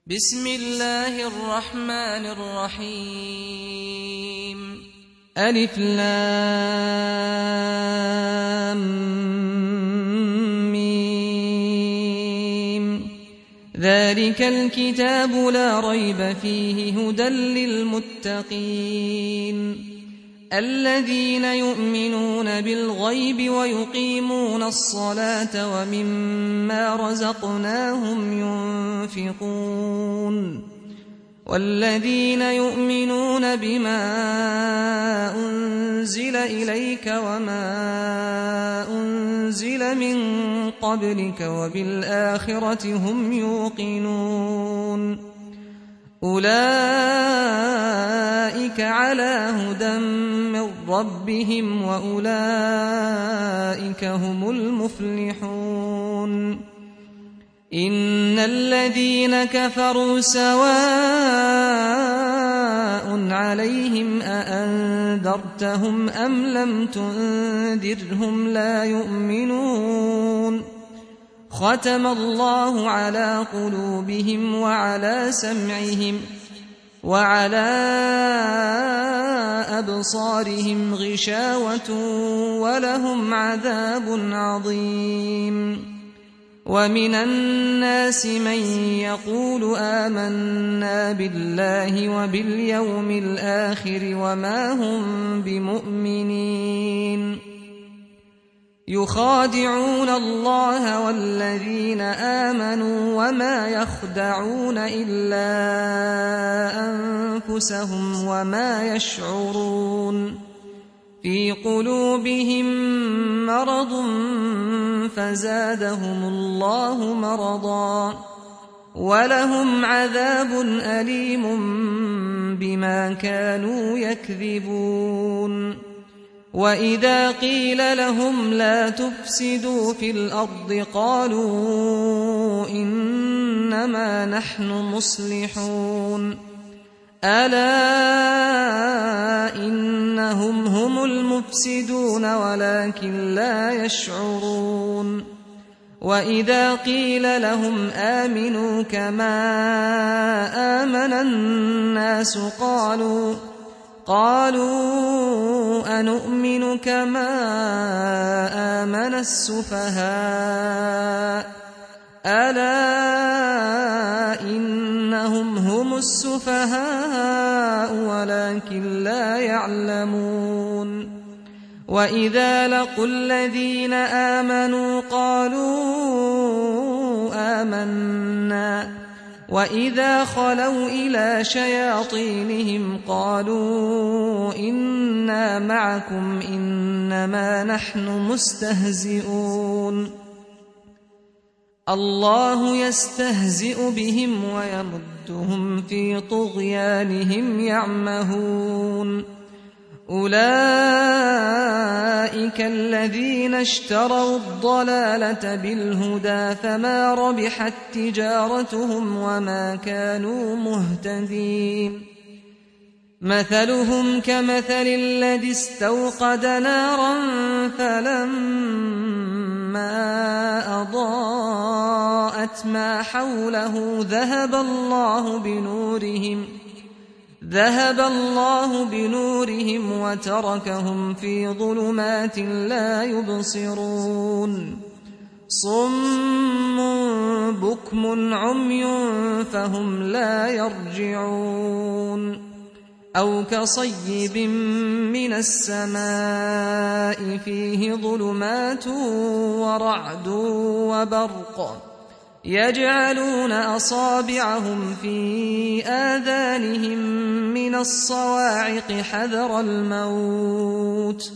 بسم الله الرحمن الرحيم ألف لام ميم ذلك الكتاب لا ريب فيه هدى للمتقين الذين يؤمنون بالغيب ويقيمون الصلاة ومما رزقناهم ينفقون والذين يؤمنون بما أنزل إليك وما أنزل من قبلك وبالآخرة هم يوقنون أولئك على هدى من ربهم وأولئك هم المفلحون إن الذين كفروا سواء عليهم أأنذرتهم أم لم تنذرهم لا يؤمنون ختم الله على قلوبهم وعلى سمعهم وعلى أبصارهم غشاوة ولهم عذاب عظيم ومن الناس من يقول آمنا بالله وباليوم الآخر وما هم بمؤمنين يخادعون الله والذين آمنوا وما يخدعون إلا أنفسهم وما يشعرون في قلوبهم مرض فزادهم الله مرضا ولهم عذاب أليم بما كانوا يكذبون وإذا قيل لهم لا تفسدوا في الأرض قالوا إنما نحن مصلحون ألا إنهم هم المفسدون ولكن لا يشعرون وإذا قيل لهم آمنوا كما آمن الناس قالوا أنؤمن كما آمن السفهاء ألا إنهم هم السفهاء ولكن لا يعلمون وإذا لقوا الذين آمنوا قالوا آمنا وإذا خلوا إلى شياطينهم قالوا إنا معكم إنما نحن مستهزئون الله يستهزئ بهم ويمدهم في طغيانهم يعمهون أولئك الذين اشتروا الضلالة بالهدى فما ربحت تجارتهم وما كانوا مهتدين مثلهم كمثل الذي استوقد نارا فلما أضاءت ما حوله ذهب الله بنورهم وتركهم في ظلمات لا يبصرون صم بكم عمي فهم لا يرجعون أو كصيب من السماء فيه ظلمات ورعد وبرق يجعلون أصابعهم في آذانهم من الصواعق حذر الموت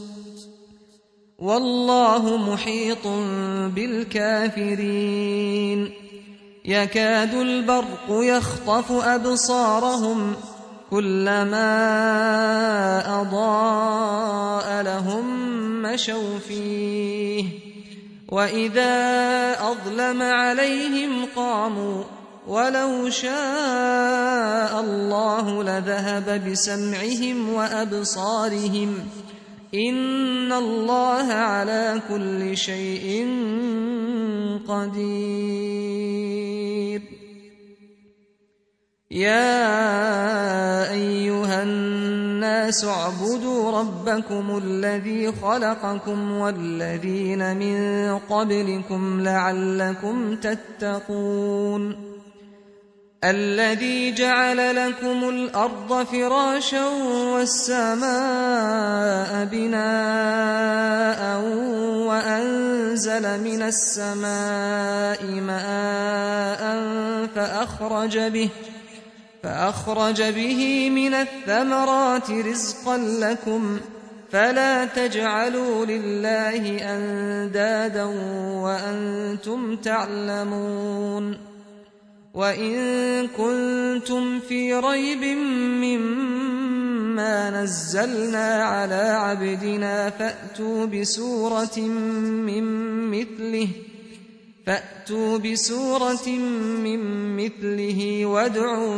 والله محيط بالكافرين يكاد البرق يخطف أبصارهم كلما أضاء لهم مشوا فيه وإذا أظلم عليهم قاموا ولو شاء الله لذهب بسمعهم وأبصارهم إن الله على كل شيء قدير يا أيها الناس اعبدوا ربكم الذي خلقكم والذين من قبلكم لعلكم تتقون الذي جعل لكم الأرض فراشا والسماء بناء وأنزل من السماء ماء فأخرج به من الثمرات رزقا لكم فلا تجعلوا لله أندادا وأنتم تعلمون وإن كنتم في ريب مما نزلنا على عبدنا فأتوا بسورة من مثله وادعوا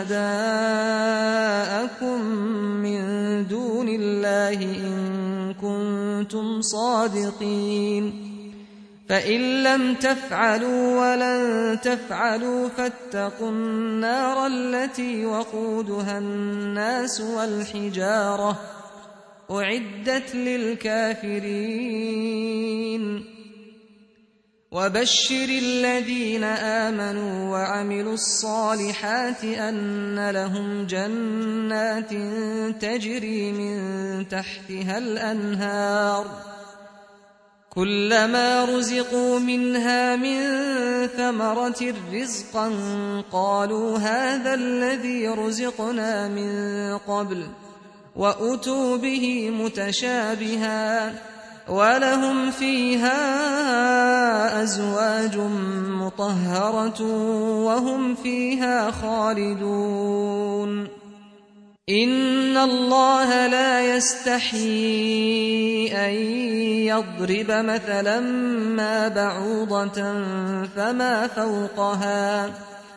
شهداءكم من دون الله إن كنتم صادقين فإن لم تفعلوا ولن تفعلوا فاتقوا النار التي وقودها الناس والحجارة أعدت للكافرين وبشر الذين آمنوا وعملوا الصالحات أن لهم جنات تجري من تحتها الأنهار كلما رزقوا منها من ثمرة رزقا قالوا هذا الذي رزقنا من قبل وأتوا به متشابها ولهم فيها أزواج مطهرة وهم فيها خالدون إن الله لا يستحيي أن يضرب مثلا ما بعوضة فما فوقها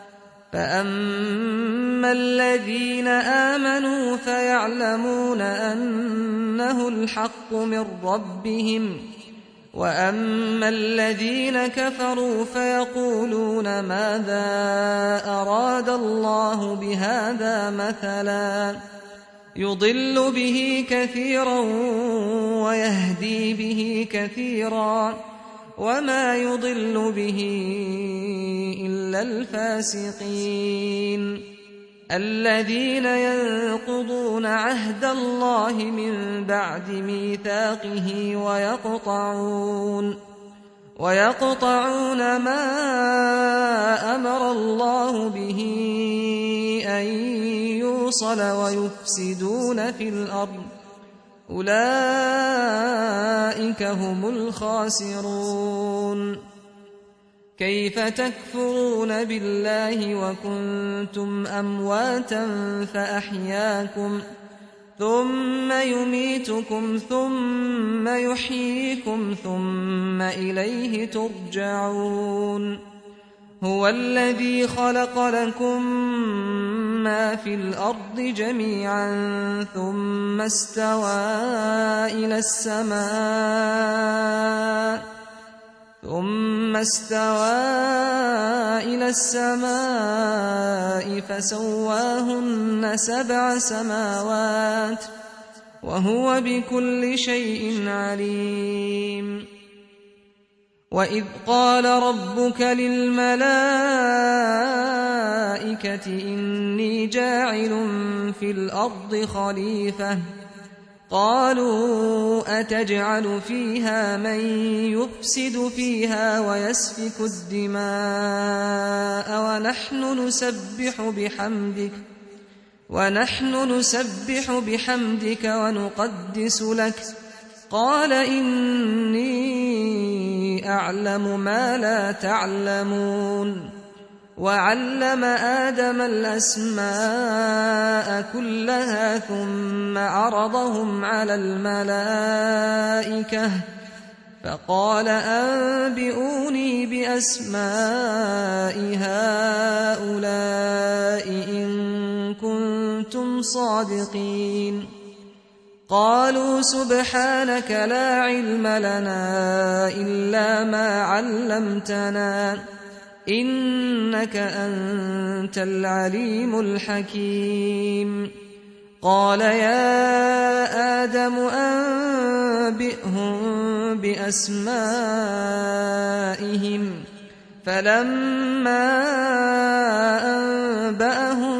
فأما الذين آمنوا فيعلمون أنه الحق من ربهم وأما الذين كفروا فيقولون ماذا أراد الله بهذا مثلا يضل به كثيرا ويهدي به كثيرا وما يضل به إلا الفاسقين الذين ينقضون عهد الله من بعد ميثاقه ويقطعون ما أمر الله به أن يوصل ويفسدون في الأرض أولئك هم الخاسرون كيف تكفرون بالله وكنتم أمواتا فأحياكم ثم يميتكم ثم يحييكم ثم إليه ترجعون هو الذي خلق لكم ما في الأرض جميعا ثم استوى إلى السماء فسواهن 7 سماوات وهو بكل شيء عليم وإذ قال ربك للملائكة إني جاعل في الأرض خليفة قالوا أتجعل فيها من يفسد فيها ويسفك الدماء ونحن نسبح بحمدك ونقدس لك قال إني أعلم ما لا تعلمون وعلم آدم الأسماء كلها ثم عرضهم على الملائكة فقال أنبئوني بأسماء هؤلاء إن كنتم صادقين قالوا سبحانك لا علم لنا إلا ما علمتنا إنك أنت العليم الحكيم قال يا آدم أنبئهم بأسمائهم فلما أنبأهم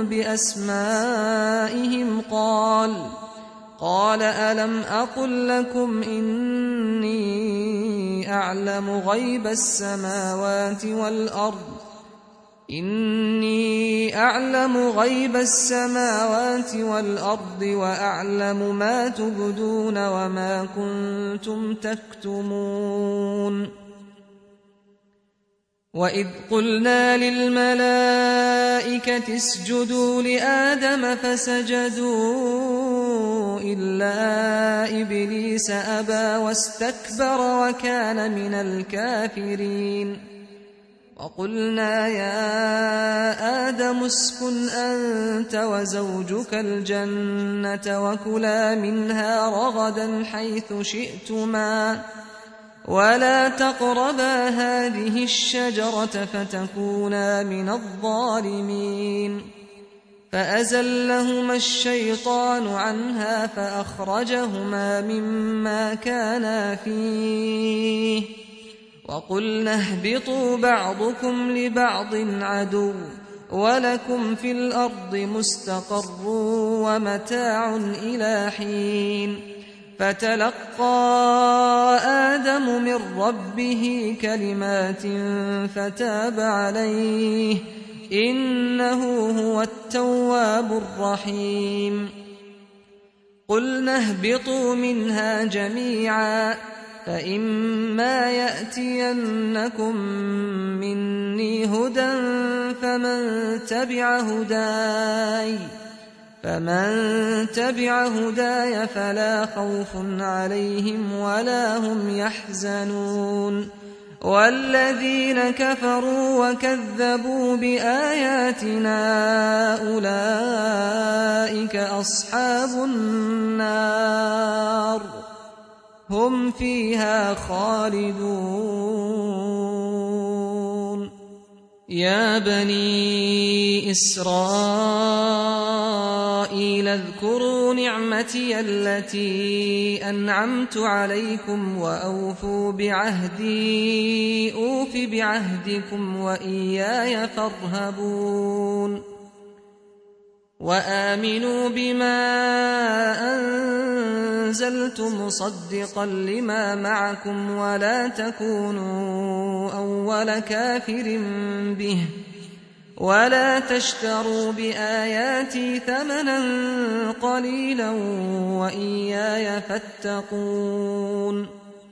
بأسمائهم قال ألم أقل لكم إني أعلم غيب السماوات والأرض وأعلم ما تبدون وما كنتم تكتمون وإذ قلنا للملائكة اسجدوا لآدم فسجدوا إلا إبليس أبى واستكبر وكان من الكافرين وقلنا يا آدم اسكن أنت وزوجك الجنة وكلا منها رغدا حيث شئتما ولا تقربا هذه الشجرة فتكونا من الظالمين فأزلهما الشيطان عنها فأخرجهما مما كانا فيه وقلنا اهبطوا بعضكم لبعض عدو ولكم في الأرض مستقر ومتاع إلى حين فتلقى آدم من ربه كلمات فتاب عليه إنه هو التواب الرحيم قلنا اهبطوا منها جميعا فإما يأتينكم مني هدى فمن تبع هداي فلا خوف عليهم ولا هم يحزنون والذين كفروا وكذبوا بآياتنا أولئك أصحاب النار هم فيها خالدون يا بني إسرائيل اذكروا نعمتي التي أنعمت عليكم وأوفوا بعهدي أوف بعهدكم وإياي فارهبون وآمنوا بما أنزلت مصدقا لما معكم ولا تكونوا أول كافر به ولا تشتروا بآياتي ثمنا قليلا وإياي فاتقون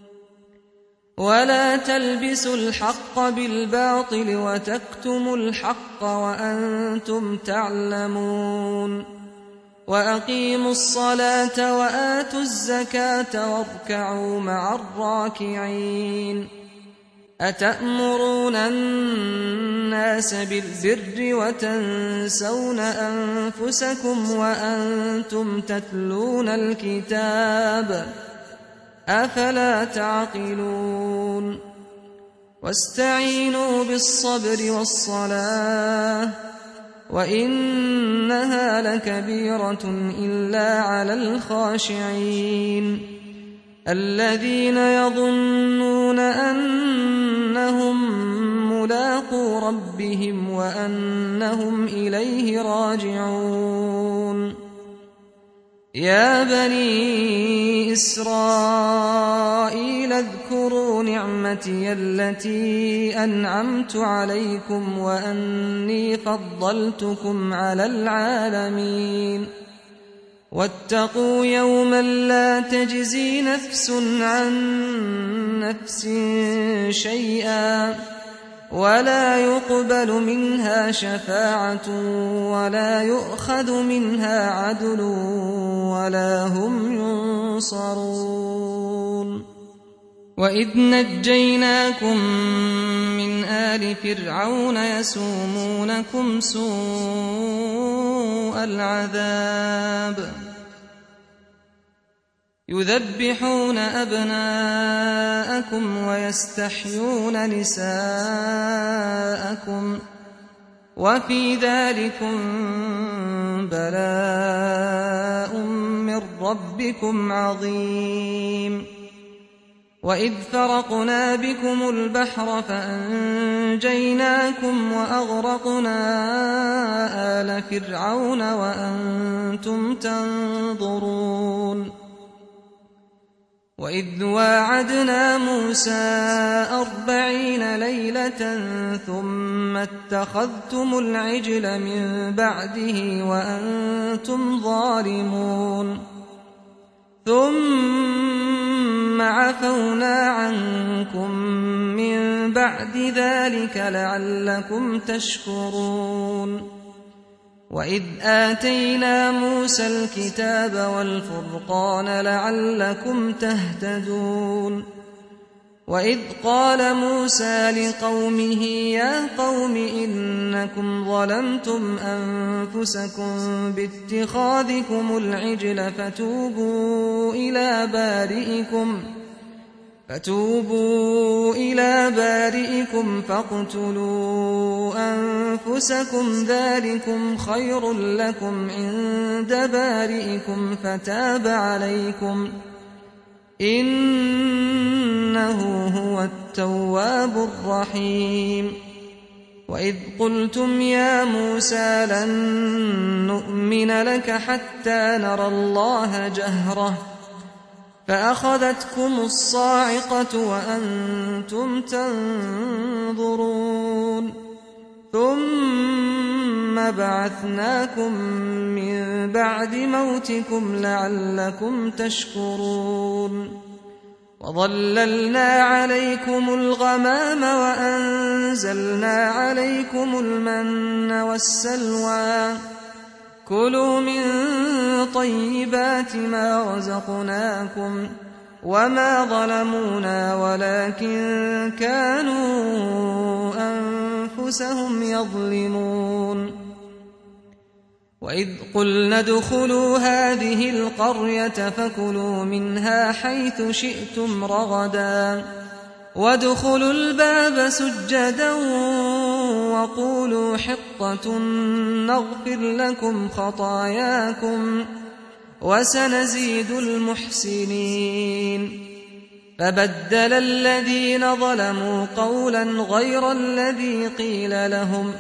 ولا تلبسوا الحق بالباطل وتكتموا الحق وأنتم تعلمون وأقيموا الصلاة وآتوا الزكاة واركعوا مع الراكعين أتأمرون الناس بالبر وتنسون أنفسكم وأنتم تتلون الكتاب أفلا تعقلون واستعينوا بالصبر والصلاة وإنها لكبيرة إلا على الخاشعين الذين يظنون أنهم ملاقو ربهم وأنهم إليه راجعون يا بني إسرائيل اذكروا نعمتي التي أنعمت عليكم وأني فضلتكم على العالمين واتقوا يوما لا تجزي نفس عن نفس شيئا ولا يقبل منها شفاعة ولا يؤخذ منها عدل ولا هم ينصرون وإذ نجيناكم من آل فرعون يسومونكم سوء العذاب يذبحون أبناءكم ويستحيون نساءكم وفي ذلكم بلاء من ربكم عظيم وإذ فرقنا بكم البحر فأنجيناكم وأغرقنا آل فرعون وأنتم تنظرون وإذ واعدنا موسى 40 ليلة ثم اتخذتم العجل من بعده وأنتم ظالمون ثم عفونا عنكم من بعد ذلك لعلكم تشكرون وإذ آتينا موسى الكتاب والفرقان لعلكم تهتدون وإذ قال موسى لقومه يا قوم إنكم ظلمتم أنفسكم باتخاذكم العجل فتوبوا إلى بارئكم فاقتلوا أنفسكم ذلكم خير لكم عند بارئكم فتاب عليكم إنه هو التواب الرحيم وإذ قلتم يا موسى لن نؤمن لك حتى نرى الله جهرة فأخذتكم الصاعقة وأنتم تنظرون ثم بعثناكم من بعد موتكم لعلكم تشكرون وظللنا عليكم الغمام وأنزلنا عليكم المن والسلوى كلوا من طيبات ما رزقناكم وما ظلمونا ولكن كانوا أنفسهم يظلمون وإذ قلنا ادخلوا هذه القرية فكلوا منها حيث شئتم رغدا وادخلوا الباب سجدا وقولوا حطة نغفر لكم خطاياكم وسنزيد المحسنين فبدل الذين ظلموا قولا غير الذي قيل لهم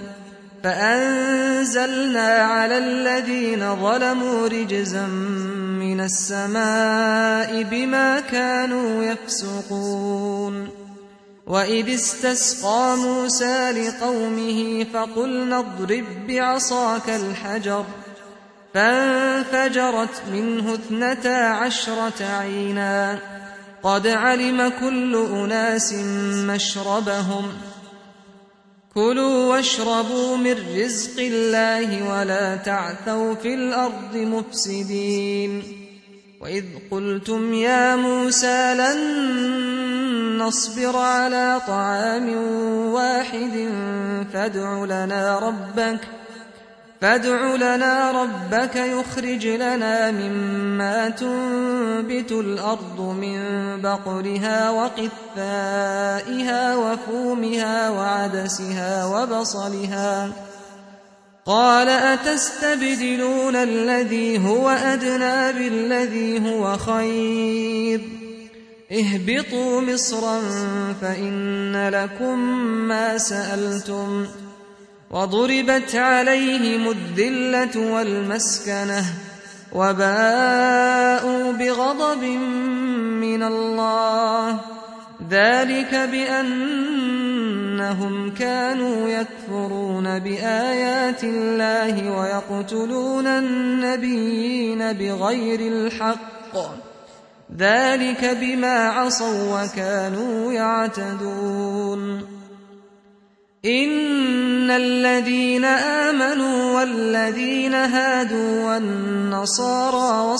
فأنزلنا على الذين ظلموا رجزا من السماء بما كانوا يفسقون وإذ استسقى موسى لقومه فقلنا اضرب بعصاك الحجر فانفجرت منه 12 عينا قد علم كل أناس مشربهم كلوا واشربوا من رزق الله ولا تعثوا في الأرض مفسدين وإذ قلتم يا موسى لن نصبر على طعام واحد فادع لنا ربك يخرج لنا مما تنبت الأرض من بقرها وقثائها وفومها وعدسها وبصلها قال أتستبدلون الذي هو أدنى بالذي هو خير اهبطوا مصرا فإن لكم ما سألتم وضربت عليهم الذلة والمسكنة وباءوا بغضب من الله ذلك بأنهم كانوا يكفرون بآيات الله ويقتلون النبيين بغير الحق ذلك بما عصوا وكانوا يعتدون إن الذين آمنوا والذين هادوا والنصارى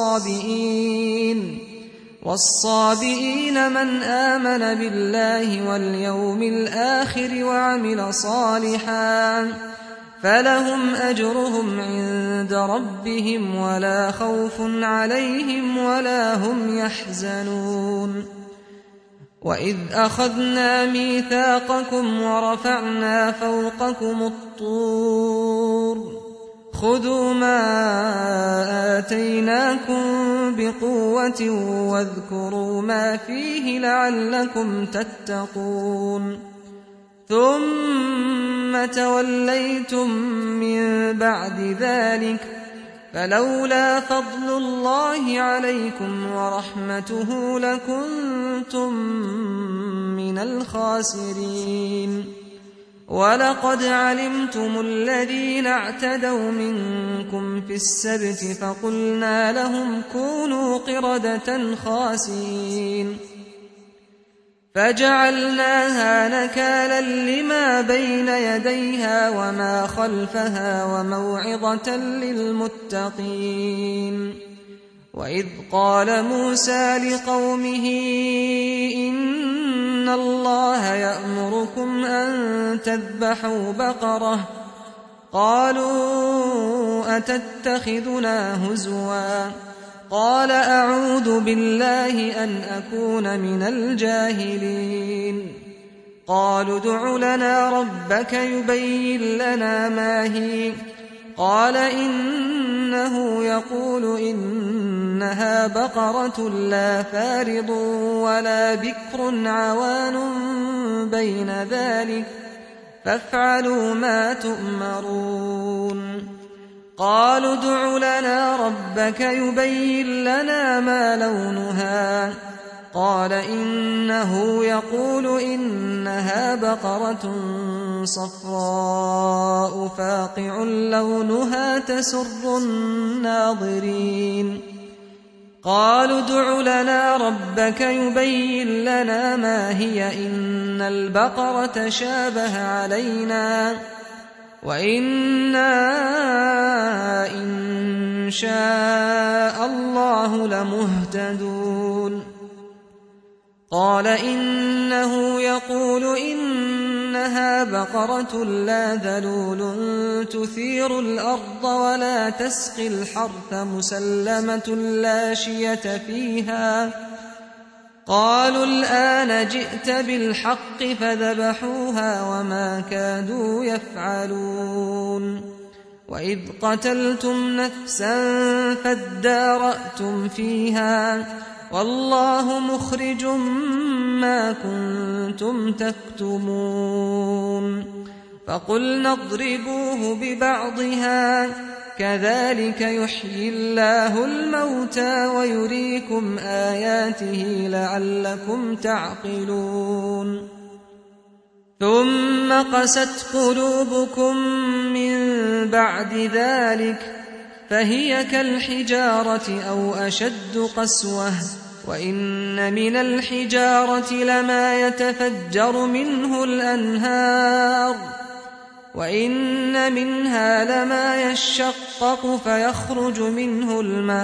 والصابئين من آمن بالله واليوم الآخر وعمل صالحا فلهم أجرهم عند ربهم ولا خوف عليهم ولا هم يحزنون وإذ أخذنا ميثاقكم ورفعنا فوقكم الطور خذوا ما آتيناكم بقوة واذكروا ما فيه لعلكم تتقون ثم توليتم من بعد ذلك فلولا فضل الله عليكم ورحمته لكنتم من الخاسرين ولقد علمتم الذين اعتدوا منكم في السبت فقلنا لهم كونوا قردة خاسئين فجعلناها نكالا لما بين يديها وما خلفها وموعظة للمتقين وإذ قال موسى لقومه إن الله يأمركم أن تذبحوا بقرة قالوا أتتخذنا هزوا قال أعوذ بالله أن أكون من الجاهلين قالوا ادع لنا ربك يبين لنا ما هي قال إنه يقول إنها بقرة لا فارض ولا بكر عوان بين ذلك فافعلوا ما تؤمرون قالوا ادع لنا ربك يبين لنا ما لونها قال إنه يقول إنها بقرة صفراء فاقع لونها تسر الناظرين قالوا ادع لنا ربك يبين لنا ما هي إن البقرة شابه علينا وإنا إن شاء الله لمهتدون قال إنه يقول إنها بقرة لا ذلول تثير الأرض ولا تسقي الحرث مسلمة لا شية فيها قالوا الآن جئت بالحق فذبحوها وما كادوا يفعلون وإذ قتلتم نفسا فادارأتم فيها والله مخرج ما كنتم تكتمون فقلنا اضربوه ببعضها كذلك يحيي الله الموتى ويريكم آياته لعلكم تعقلون ثم قست قلوبكم من بعد ذلك فهي كالحجارة أو أشد قسوة وإن من الحجارة لما يتفجر منه الأنهار وإن منها لما يشقق فيخرج منه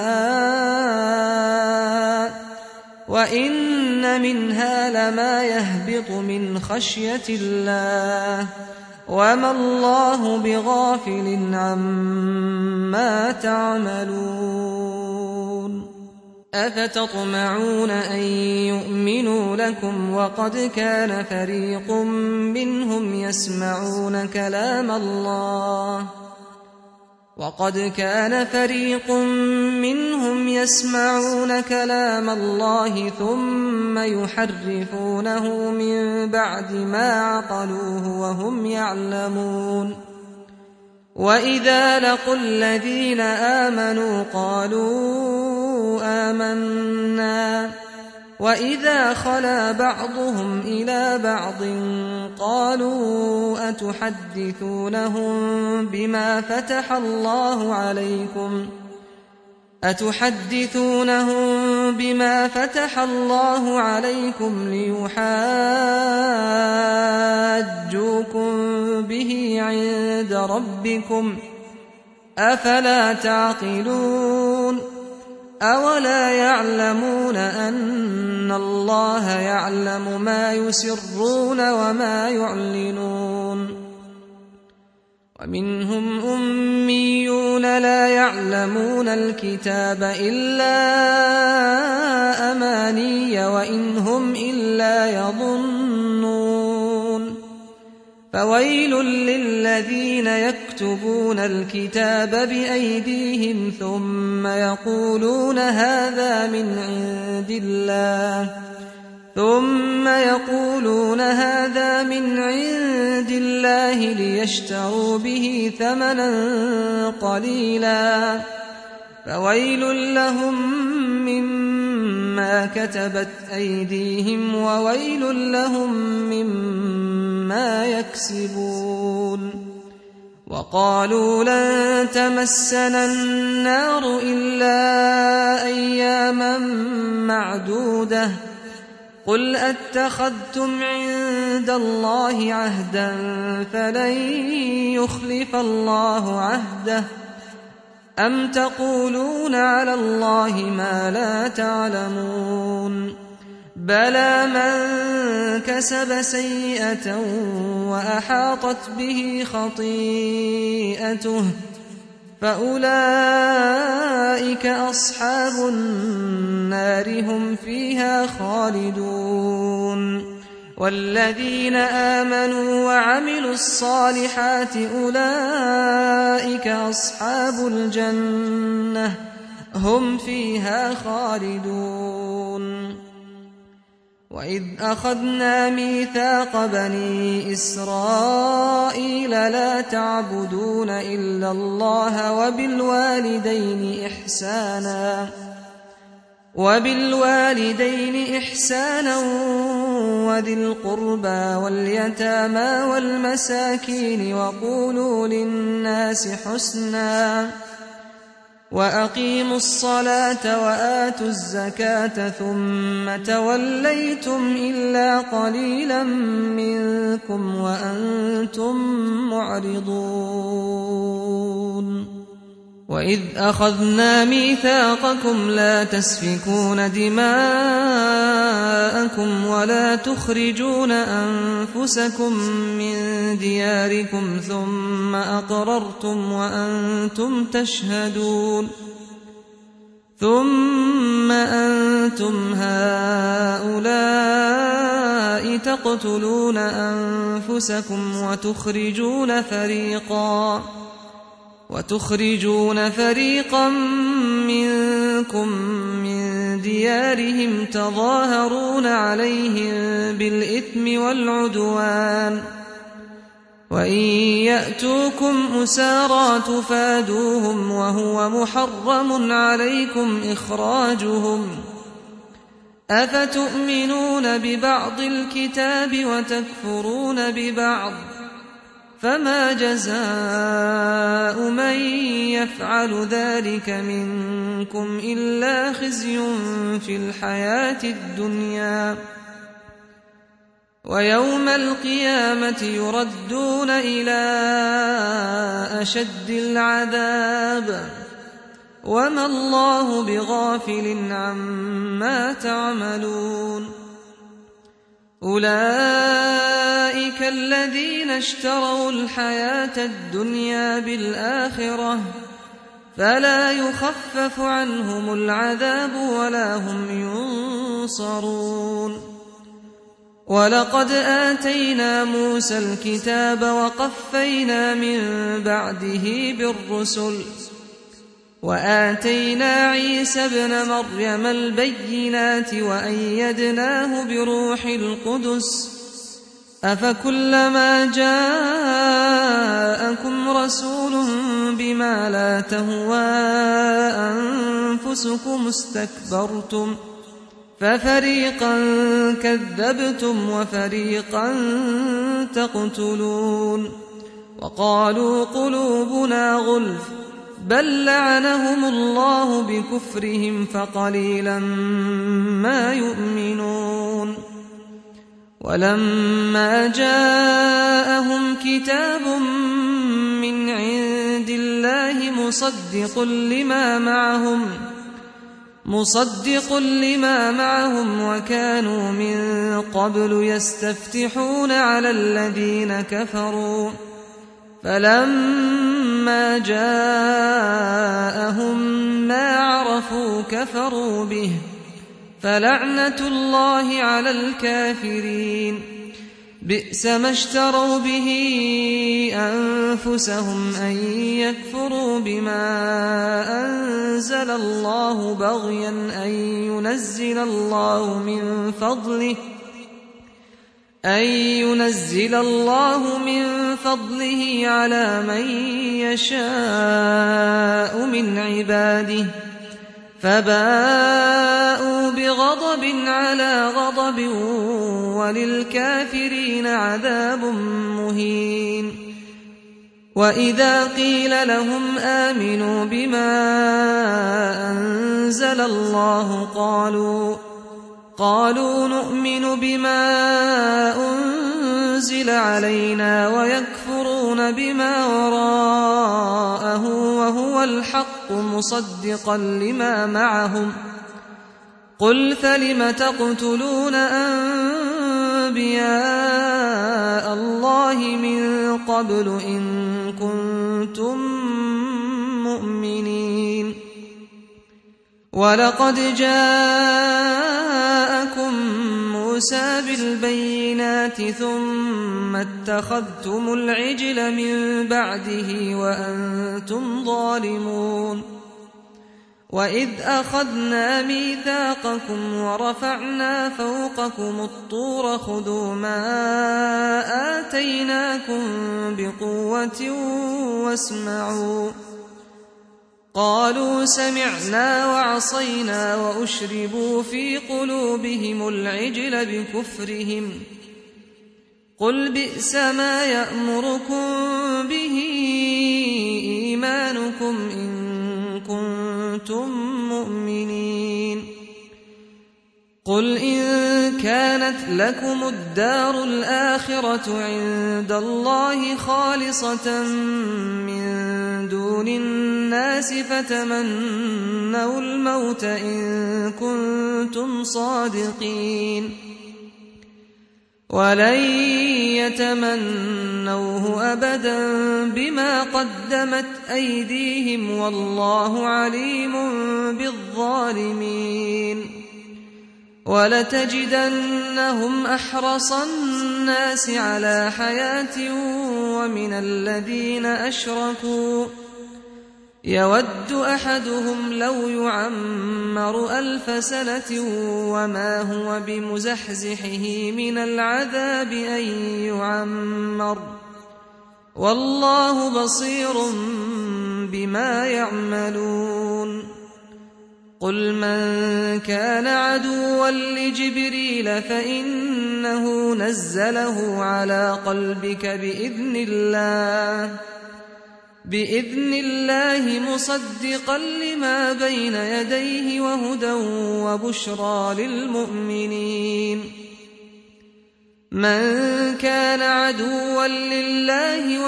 الماء وإن منها لما يهبط من خشية الله وما الله بغافل عما تعملون أفتطمعون أن يؤمنوا لكم وقد كان فريق منهم يسمعون كلام الله ثم يحرفونه من بعد ما عقلوه وهم يعلمون وإذا لقوا الذين آمنوا قالوا آمنا وإذا خلا بعضهم إلى بعض قالوا أتحدثونهم بما فتح الله عليكم ليحاجوكم به عند ربكم أفلا تعقلون أولا يعلمون أن الله يعلم ما يسرون وما يعلنون ومنهم أميون لا يعلمون الكتاب إلا أماني وإن هم إلا يظنون فويل للذين يكتبون الكتاب بأيديهم ثم يقولون هذا من عند الله ليشتروا به ثمنا قليلا فويل لهم مما كتبت أيديهم وويل لهم مما يكسبون وقالوا لن تمسنا النار إلا أياما معدودة قل أتخذتم عند الله عهدا فلن يخلف الله عهده أم تقولون على الله ما لا تعلمون بلى من كسب سيئة وأحاطت به خطيئته فأولئك أصحاب النار هم فيها خالدون والذين آمنوا وعملوا الصالحات أولئك أصحاب الجنة هم فيها خالدون وإذ أخذنا ميثاق بني إسرائيل لا تعبدون إلا الله وبالوالدين إحسانا وذي القربى واليتامى والمساكين وقولوا للناس حسنا وأقيموا الصلاة وآتوا الزكاة ثم توليتم إلا قليلا منكم وأنتم معرضون وإذ أخذنا ميثاقكم لا تسفكون دماءكم ولا تخرجون أنفسكم من دياركم ثم أقررتم وأنتم تشهدون ثم أنتم هؤلاء تقتلون أنفسكم وتخرجون فريقا منكم من ديارهم تظاهرون عليهم بالإثم والعدوان وإن يأتوكم أسارى تفادوهم وهو محرم عليكم إخراجهم أفتؤمنون ببعض الكتاب وتكفرون ببعض فما جزاء من يفعل ذلك منكم إلا خزي في الحياة الدنيا ويوم القيامة يردون إلى أشد العذاب وما الله بغافل عما تعملون أولئك الذين اشتروا الحياة الدنيا بالآخرة فلا يخفف عنهم العذاب ولا هم ينصرون ولقد آتينا موسى الكتاب وقفينا من بعده بالرسل وآتينا عيسى ابن مريم البينات وأيدناه بروح القدس أفكلما جاءكم رسول بما لا تهوى أنفسكم استكبرتم ففريقا كذبتم وفريقا تقتلون وقالوا قلوبنا غلف بل لعنهم الله بكفرهم فقليلا ما يؤمنون ولما جاءهم كتاب من عند الله مصدق لما معهم وكانوا من قبل يستفتحون على الذين كفروا فلما جاءهم ما عرفوا كفروا به فلعنة الله على الكافرين بئس ما اشتروا به أنفسهم أن يكفروا بما أنزل الله بغيا أن ينزل الله من فضله على من يشاء من عباده فباءوا بغضب على غضب وللكافرين عذاب مهين وإذا قيل لهم آمنوا بما أنزل الله قالوا نؤمن بما أنزل علينا ويكفرون بما وراءه وهو الحق مصدقا لما معهم قل فلم تقتلون أنبياء الله من قبل إن كنتم مؤمنين ولقد جاءكم موسى بالبينات ثم اتخذتم العجل من بعده وأنتم ظالمون وإذ أخذنا ميثاقكم ورفعنا فوقكم الطور خذوا ما آتيناكم بقوة واسمعوا قالوا سمعنا وعصينا وأشربوا في قلوبهم العجل بكفرهم قل بئس ما يأمركم به إيمانكم إن كنتم مؤمنين قل إن كانت لكم الدار الآخرة عند الله خالصة من دون الناس فتمنوا الموت إن كنتم صادقين ولن يتمنوه أبدا بما قدمت أيديهم والله عليم بالظالمين ولتجدنهم أحرص الناس على حياة ومن الذين أشركوا يود أحدهم لو يعمر 1000 سنة وما هو بمزحزحه من العذاب أن يعمر والله بصير بما يعملون قل من كان عدوا لجبريل فإنه نزله على قلبك بإذن الله مصدقا لما بين يديه وهدى وبشرى للمؤمنين من كان عدوا لله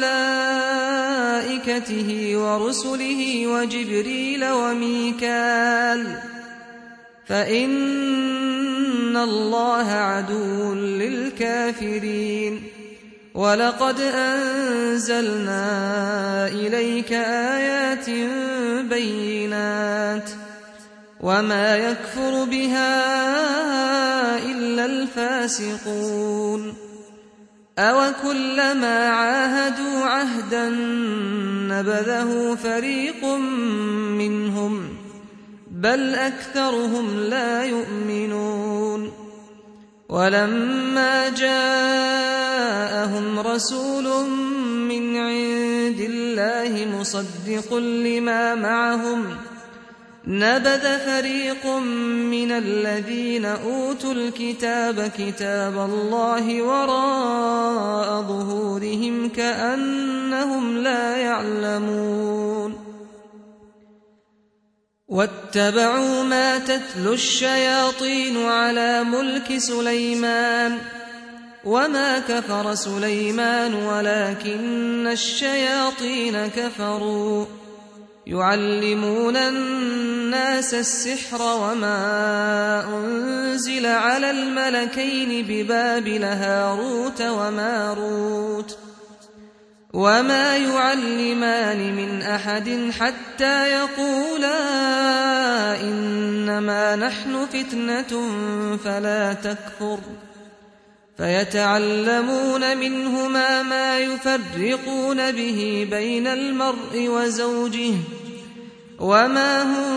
وملائكته ورسله وجبريل وميكال فإن الله عدو للكافرين ولقد أنزلنا إليك آيات بينات وما يكفر بها إلا الفاسقون أوكلما عاهدوا عهدا نبذه فريق منهم بل أكثرهم لا يؤمنون ولما جاءهم رسول من عند الله مصدق لما معهم نبذ فريق من الذين أوتوا الكتاب كتاب الله وراء ظهورهم كأنهم لا يعلمون واتبعوا ما تتلو الشياطين على ملك سليمان وما كفر سليمان ولكن الشياطين كفروا يعلمون الناس السحر وما أنزل على الملكين ببابل هاروت وماروت وما يعلمان من أحد حتى يقولا إنما نحن فتنة فلا تكفر فيتعلمون منهما ما يفرقون به بين المرء وزوجه وما هم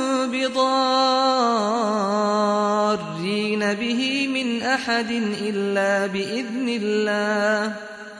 بضارين به من أحد إلا بإذن الله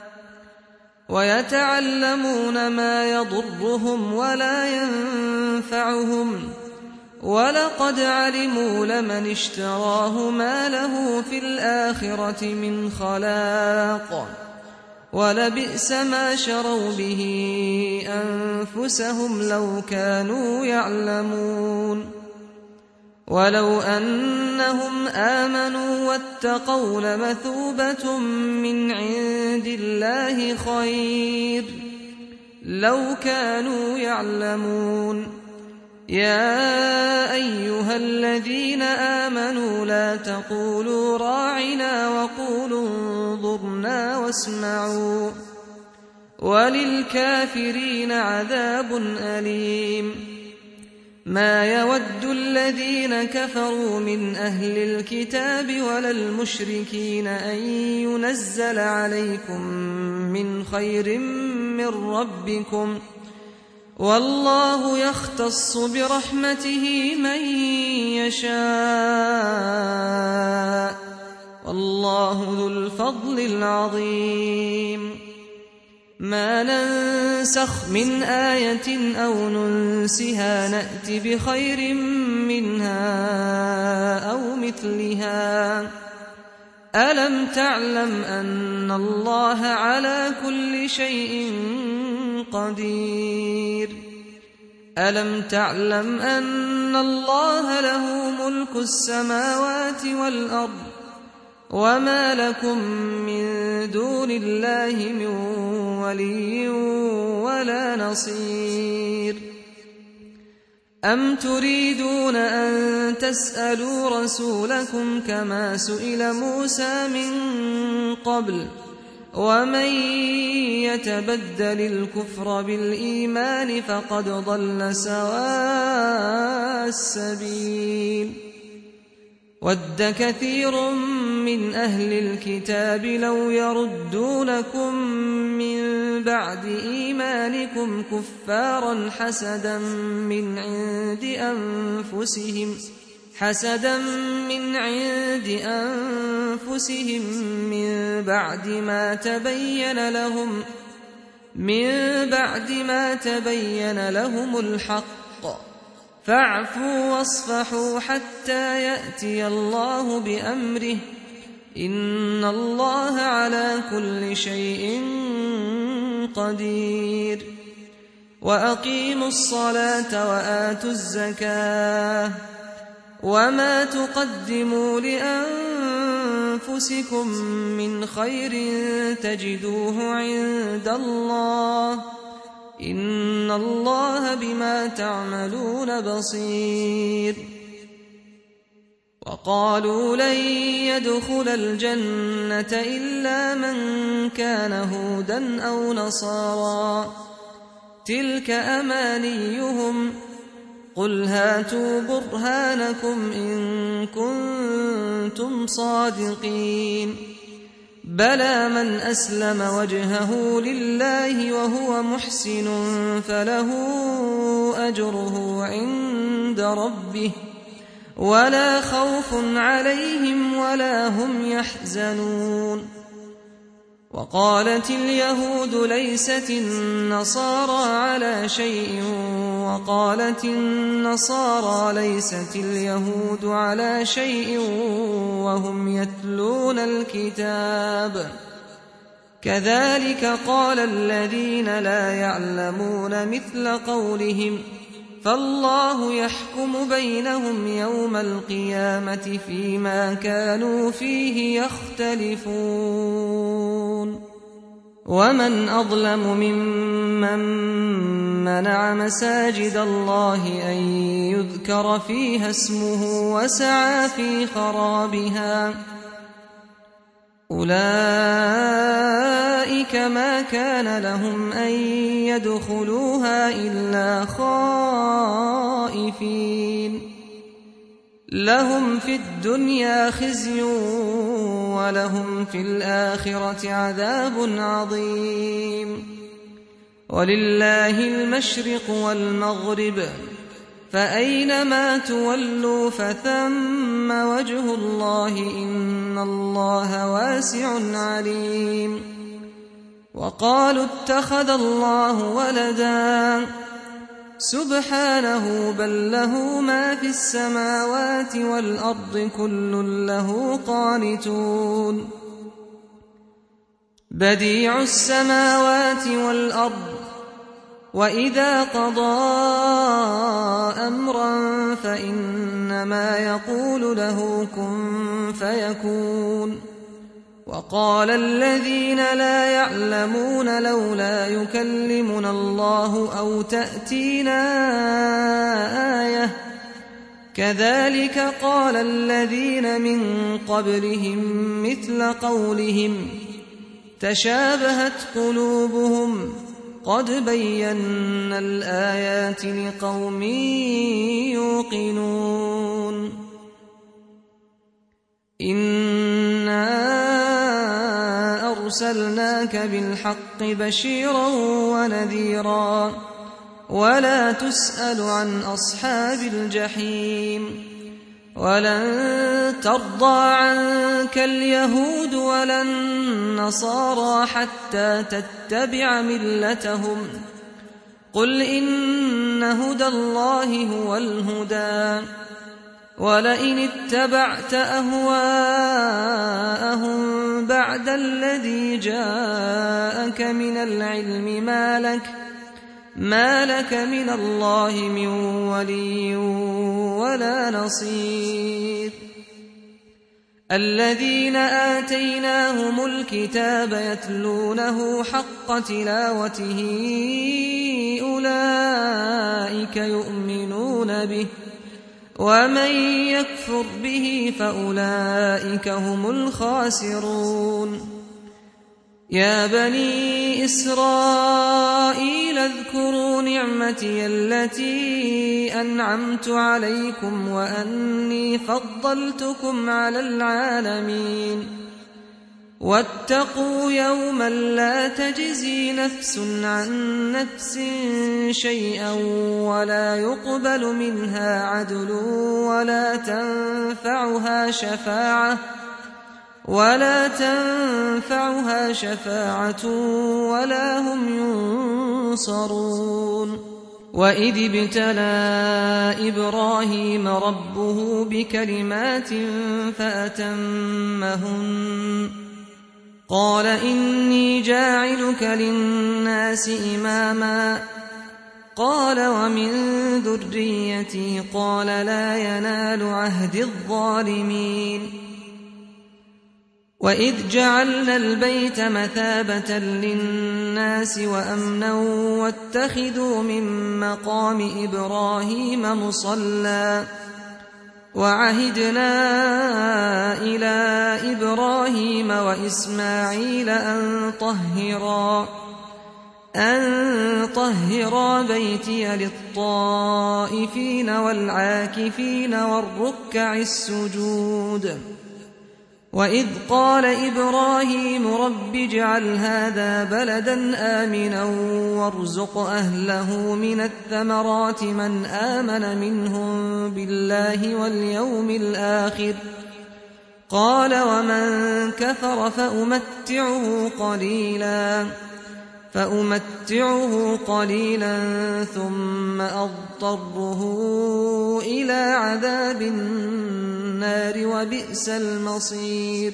ويتعلمون ما يضرهم ولا ينفعهم ولقد علموا لمن اشتراه ما له في الآخرة من خلاق ولبئس ما شروا به أنفسهم لو كانوا يعلمون ولو أنهم آمنوا واتقوا لمثوبة من عند الله خير لو كانوا يعلمون يا أيها الذين آمنوا لا تقولوا راعنا وقولوا انظرنا واسمعوا وللكافرين عذاب أليم ما يود الذين كفروا من أهل الكتاب ولا المشركين أن ينزل عليكم من خير من ربكم والله يختص برحمته من يشاء والله ذو الفضل العظيم ما ننسخ من آية أو ننسها نأت بخير منها أو مثلها ألم تعلم أن الله على كل شيء قدير ألم تعلم أن الله له ملك السماوات والأرض وما لكم من دون الله من ولي ولا نصير أم تريدون أن تسألوا رسولكم كما سئل موسى من قبل ومن يتبدل الكفر بالإيمان فقد ضل سواء السبيل ود كثير من أهل الكتاب لو يردونكم من بعد إيمانكم كفارا حسدا من عند أنفسهم من بعد ما تبين لهم الحق فاعفوا واصفحوا حتى يأتي الله بأمره إن الله على كل شيء قدير وأقيموا الصلاة وآتوا الزكاة وما تقدموا لأنفسكم من خير تجدوه عند الله إن الله بما تعملون بصير وقالوا لن يدخل الجنة إلا من كان هودا أو نصارى تلك أمانيهم قل هاتوا برهانكم إن كنتم صادقين بلى من أسلم وجهه لله وهو محسن فله أجره عند ربه ولا خوف عليهم ولا هم يحزنون وقالت اليهود ليست النصارى على شيء وقالت النصارى ليست اليهود على شيء وهم يتلون الكتاب كذلك قال الذين لا يعلمون مثل قولهم فالله يحكم بينهم يوم القيامة فيما كانوا فيه يختلفون ومن أظلم ممن منع مساجد الله أن يذكر فيها اسمه وسعى في خرابها أولئك ما كان لهم أن يدخلوها إلا خائفين لهم في الدنيا خزي ولهم في الآخرة عذاب عظيم ولله المشرق والمغرب فأينما تولوا فثم وجه الله إن الله واسع عليم وقالوا اتخذ الله ولدا سبحانه بل له ما في السماوات والأرض كل له قانتون بديع السماوات والأرض وإذا قضى أمرا فإنما يقول له كن فيكون وقال الذين لا يعلمون لولا يكلمنا الله أو تأتينا آية كذلك قال الذين من قبلهم مثل قولهم تشابهت قلوبهم قد بينا الآيات لقوم يوقنون إنا أرسلناك بالحق بشيرا ونذيرا ولا تسأل عن أصحاب الجحيم ولن ترضى عنك اليهود ولا النصارى حتى تتبع ملتهم قل إن هدى الله هو الهدى ولئن اتبعت أهواءهم بعد الذي جاءك من العلم ما لك من الله من ولي ولا نصير الذين آتيناهم الكتاب يتلونه حق تلاوته أولئك يؤمنون به ومن يكفر به فأولئك هم الخاسرون يا بني إسرائيل اذكروا نعمتي التي أنعمت عليكم وأني فضلتكم على العالمين واتقوا يوما لا تجزي نفس عن نفس شيئا ولا يقبل منها عدل ولا تنفعها شفاعة ولا هم ينصرون وإذ ابتلى إبراهيم ربه بكلمات فأتمهن قال إني جاعلك للناس إماما قال ومن ذريتي قال لا ينال عهد الظالمين وإذ جعلنا البيت مثابة للناس وأمنا واتخذوا من مقام إبراهيم مصلى وعهدنا إلى إبراهيم وإسماعيل أن طهرا بيتي للطائفين والعاكفين والركع السجود وإذ قال إبراهيم رب اجعل هذا بلدا آمنا وارزق أهله من الثمرات من آمن منهم بالله واليوم الآخر قال ومن كفر فأمتعه قليلا ثم أضطره إلى عذاب النار وبئس المصير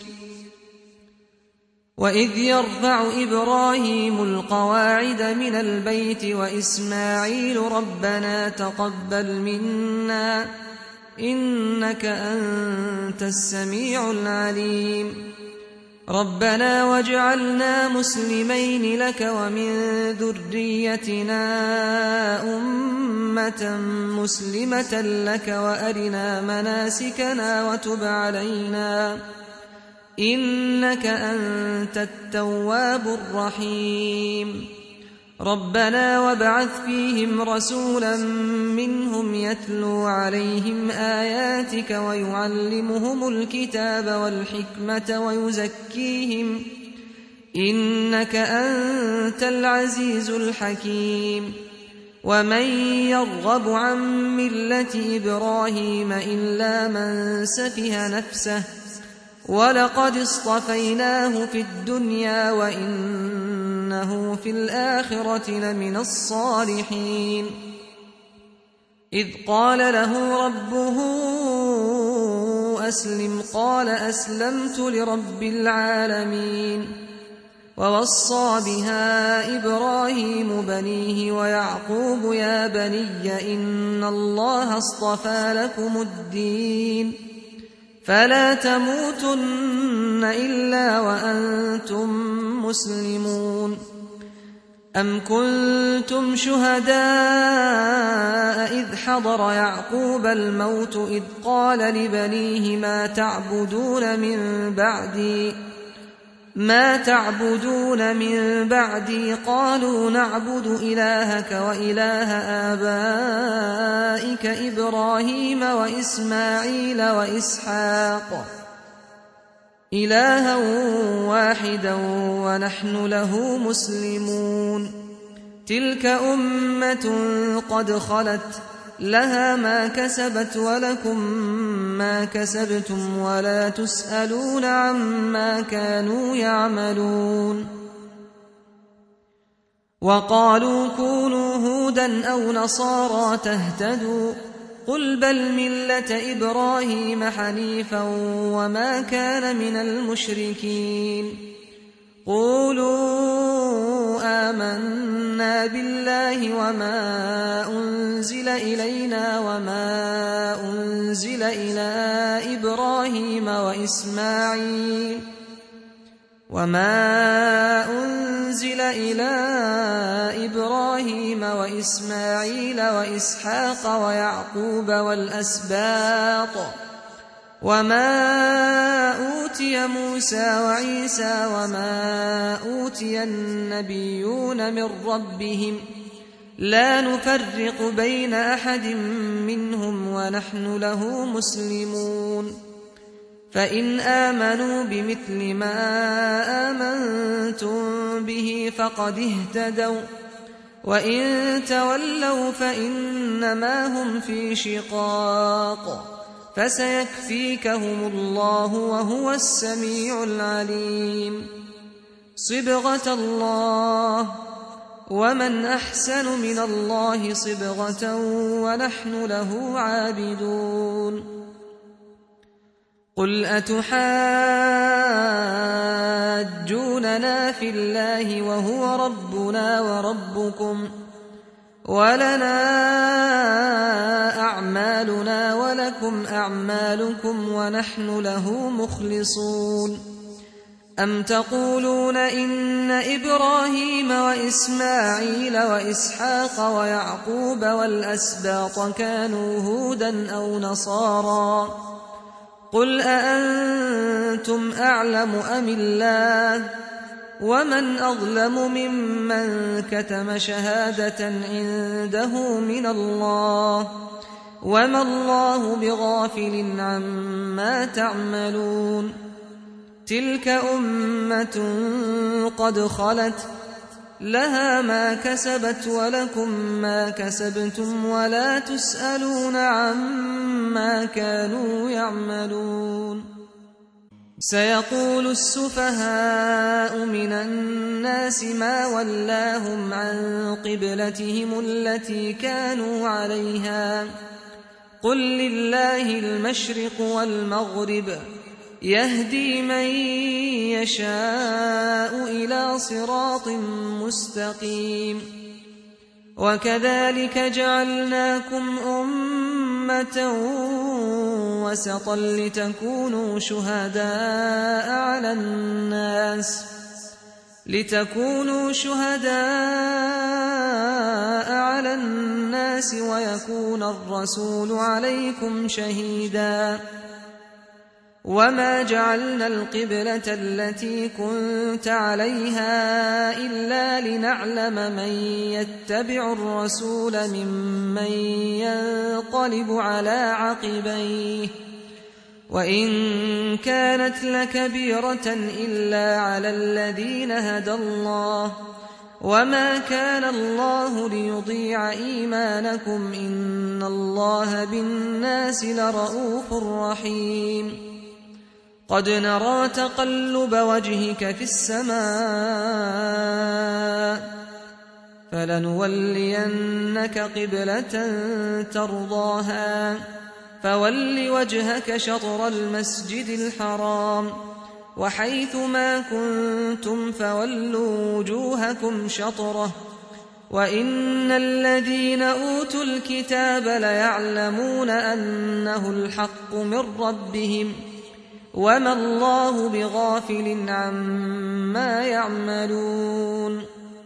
وإذ يرفع إبراهيم القواعد من البيت وإسماعيل ربنا تقبل منا إنك أنت السميع العليم ربنا واجعلنا مسلمين لك ومن ذريتنا أمة مسلمة لك وأرنا مناسكنا إنك أنت التواب الرحيم ربنا وابعث فيهم رسولا منهم يتلو عليهم آياتك ويعلمهم الكتاب والحكمة ويزكيهم إنك أنت العزيز الحكيم ومن يرغب عن ملة إبراهيم إلا من سفه نفسه ولقد اصطفيناه في الدنيا وإنه في الآخرة لمن الصالحين إذ قال له ربه أسلم قال أسلمت لرب العالمين ووصى بها إبراهيم بنيه ويعقوب يا بني إن الله اصطفى لكم الدين فلا تموتن إلا وأنتم مسلمون أم كنتم شهداء إذ حضر يعقوب الموت إذ قال لبنيه ما تعبدون من بعدي قالوا نعبد إلهك وإله آبائك إبراهيم وإسماعيل وإسحاق إلها واحدا ونحن له مسلمون تلك أمة قد خلت لها ما كسبت ولكم ما كسبتم ولا تسألون عما كانوا يعملون وقالوا كونوا هودا أو نصارى تهتدوا قل بل ملة إبراهيم حنيفا وما كان من المشركين قولوا آمنا بالله وما أنزل إلينا وما أنزل إلى إبراهيم وإسماعيل وإسحاق ويعقوب والأسباط وما أوتي موسى وعيسى وما أوتي النبيون من ربهم لا نفرق بين أحد منهم ونحن له مسلمون فإن آمنوا بمثل ما آمنتم به فقد اهتدوا وإن تولوا فإنما هم في شقاق فسيكفيكهم الله وهو السميع العليم صبغة الله ومن أحسن من الله صبغة ونحن له عابدون قل أتحاجوننا في الله وهو ربنا وربكم ولنا أعمالنا ولكم أعمالكم ونحن له مخلصون أم تقولون إن إبراهيم وإسماعيل وإسحاق ويعقوب والأسباط كانوا هودا أو نصارى قل أأنتم أعلم أم الله ومن أظلم ممن كتم شهادة عنده من الله وما الله بغافل عما تعملون تلك أمة قد خلت لها ما كسبت ولكم ما كسبتم ولا تسألون عما كانوا يعملون سيقول السفهاء من الناس ما ولاهم عن قبلتهم التي كانوا عليها قل لله المشرق والمغرب يهدي من يشاء إلى صراط مستقيم وكذلك جعلناكم أمة وسطا لتكونوا شهداء على الناس ويكون الرسول عليكم شهيدا وما جعلنا القبلة التي كنت عليها إلا لنعلم من يتبع الرسول ممن ينقلب على عقبيه وإن كانت لكبيرة إلا على الذين هدى الله وما كان الله ليضيع إيمانكم إن الله بالناس لرءوف رحيم قد نرى تقلب وجهك في السماء فلنولينك قبلة ترضاها فول وجهك شطر المسجد الحرام وحيث ما كنتم فولوا وجوهكم شطره وإن الذين أوتوا الكتاب ليعلمون أنه الحق من ربهم وما الله بغافل عما يعملون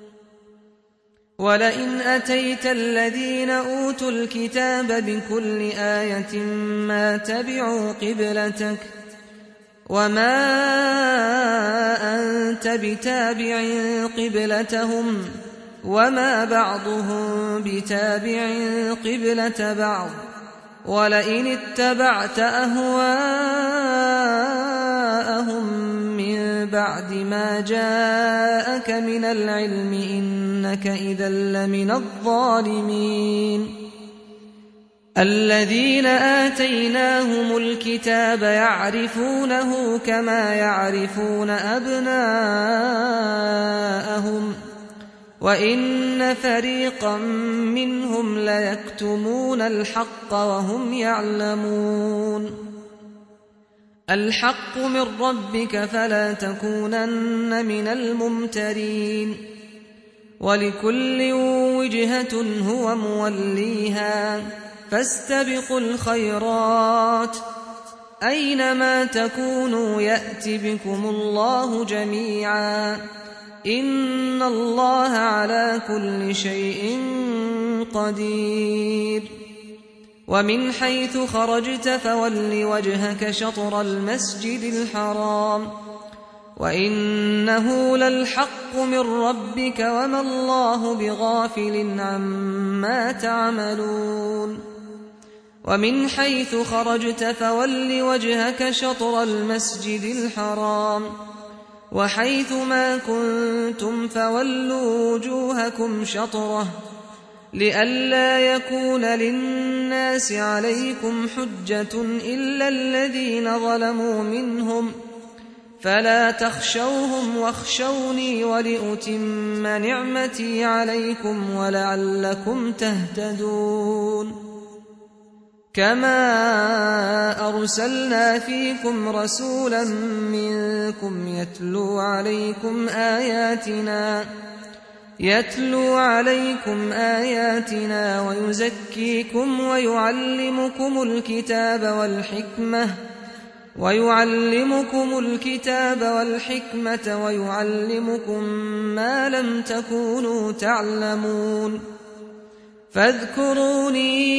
ولئن أتيت الذين أوتوا الكتاب بكل آية ما تبعوا قبلتك وما أنت بتابع قبلتهم وما بعضهم بتابع قبلة بعض ولئن اتبعت أهواءهم من بعد ما جاءك من العلم إنك إذا لمن الظالمين الذين آتيناهم الكتاب يعرفونه كما يعرفون أبناءهم وإن فريقا منهم ليكتمون الحق وهم يعلمون الحق من ربك فلا تكونن من الممترين ولكل وجهة هو موليها فاستبقوا الخيرات أينما تكونوا يأت بكم الله جميعا إن الله على كل شيء قدير ومن حيث خرجت فول وجهك شطر المسجد الحرام وإنه للحق من ربك وما الله بغافل عما تعملون ومن حيث خرجت فول وجهك شطر المسجد الحرام وحيث ما كنتم فولوا وجوهكم شطره لئلا يكون للناس عليكم حجة إلا الذين ظلموا منهم فلا تخشوهم واخشوني ولأتم نعمتي عليكم ولعلكم تهتدون كما أرسلنا فيكم رسولا منكم يتلو عليكم آياتنا ويزكيكم ويعلمكم الكتاب والحكمة ويعلمكم ما لم تكونوا تعلمون فاذكروني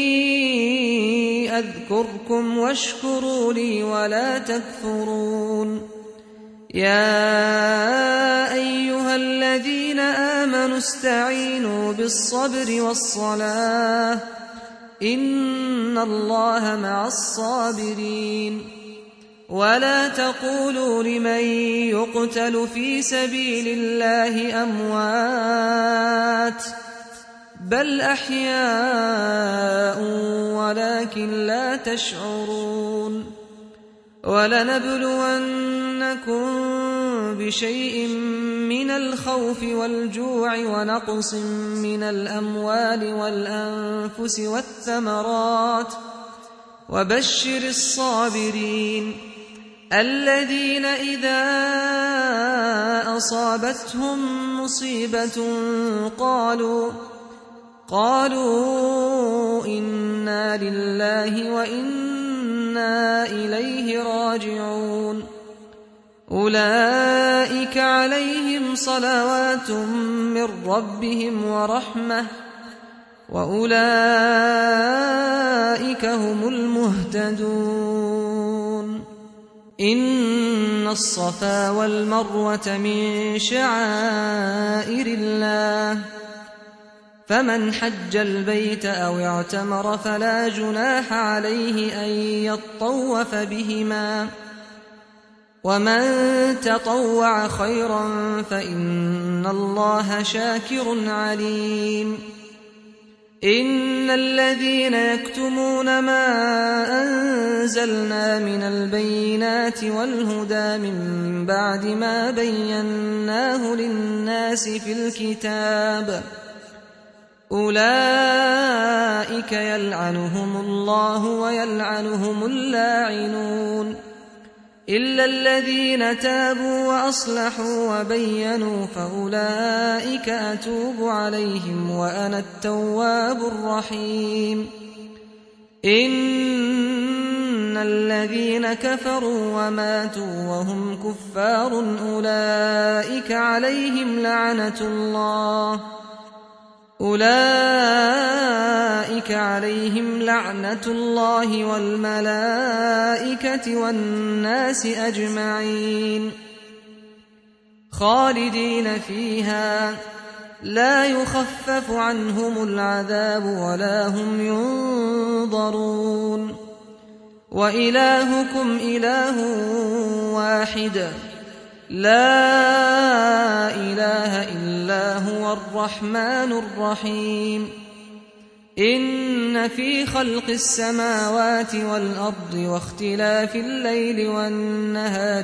أذكركم واشكروا لي ولا تكفرون يا أيها الذين آمنوا استعينوا بالصبر والصلاة إن الله مع الصابرين ولا تقولوا لمن يقتل في سبيل الله أموات بل أحياء ولكن لا تشعرون ولنبلونكم بشيء من الخوف والجوع ونقص من الأموال والأنفس والثمرات وبشر الصابرين الذين إذا أصابتهم مصيبة قالوا إنا لله وإنا إليه راجعون أولئك عليهم صلوات من ربهم ورحمة وأولئك هم المهتدون إن الصفا والمروة من شعائر الله فمن حج البيت أو اعتمر فلا جناح عليه أن يطوف بهما ومن تطوع خيرا فإن الله شاكر عليم إن الذين يكتمون ما أنزلنا من البينات والهدى من بعد ما بيناه للناس في الكتاب أولئك يلعنهم الله ويلعنهم اللاعنون إلا الذين تابوا وأصلحوا وبينوا فأولئك أتوب عليهم وأنا التواب الرحيم إن الذين كفروا وماتوا وهم كفار أولئك عليهم لعنة الله والملائكة والناس أجمعين خالدين فيها لا يخفف عنهم العذاب ولا هم ينظرون وإلهكم إله واحد لا إله إلا هو الرحمن الرحيم إن في خلق السماوات والأرض واختلاف الليل والنهار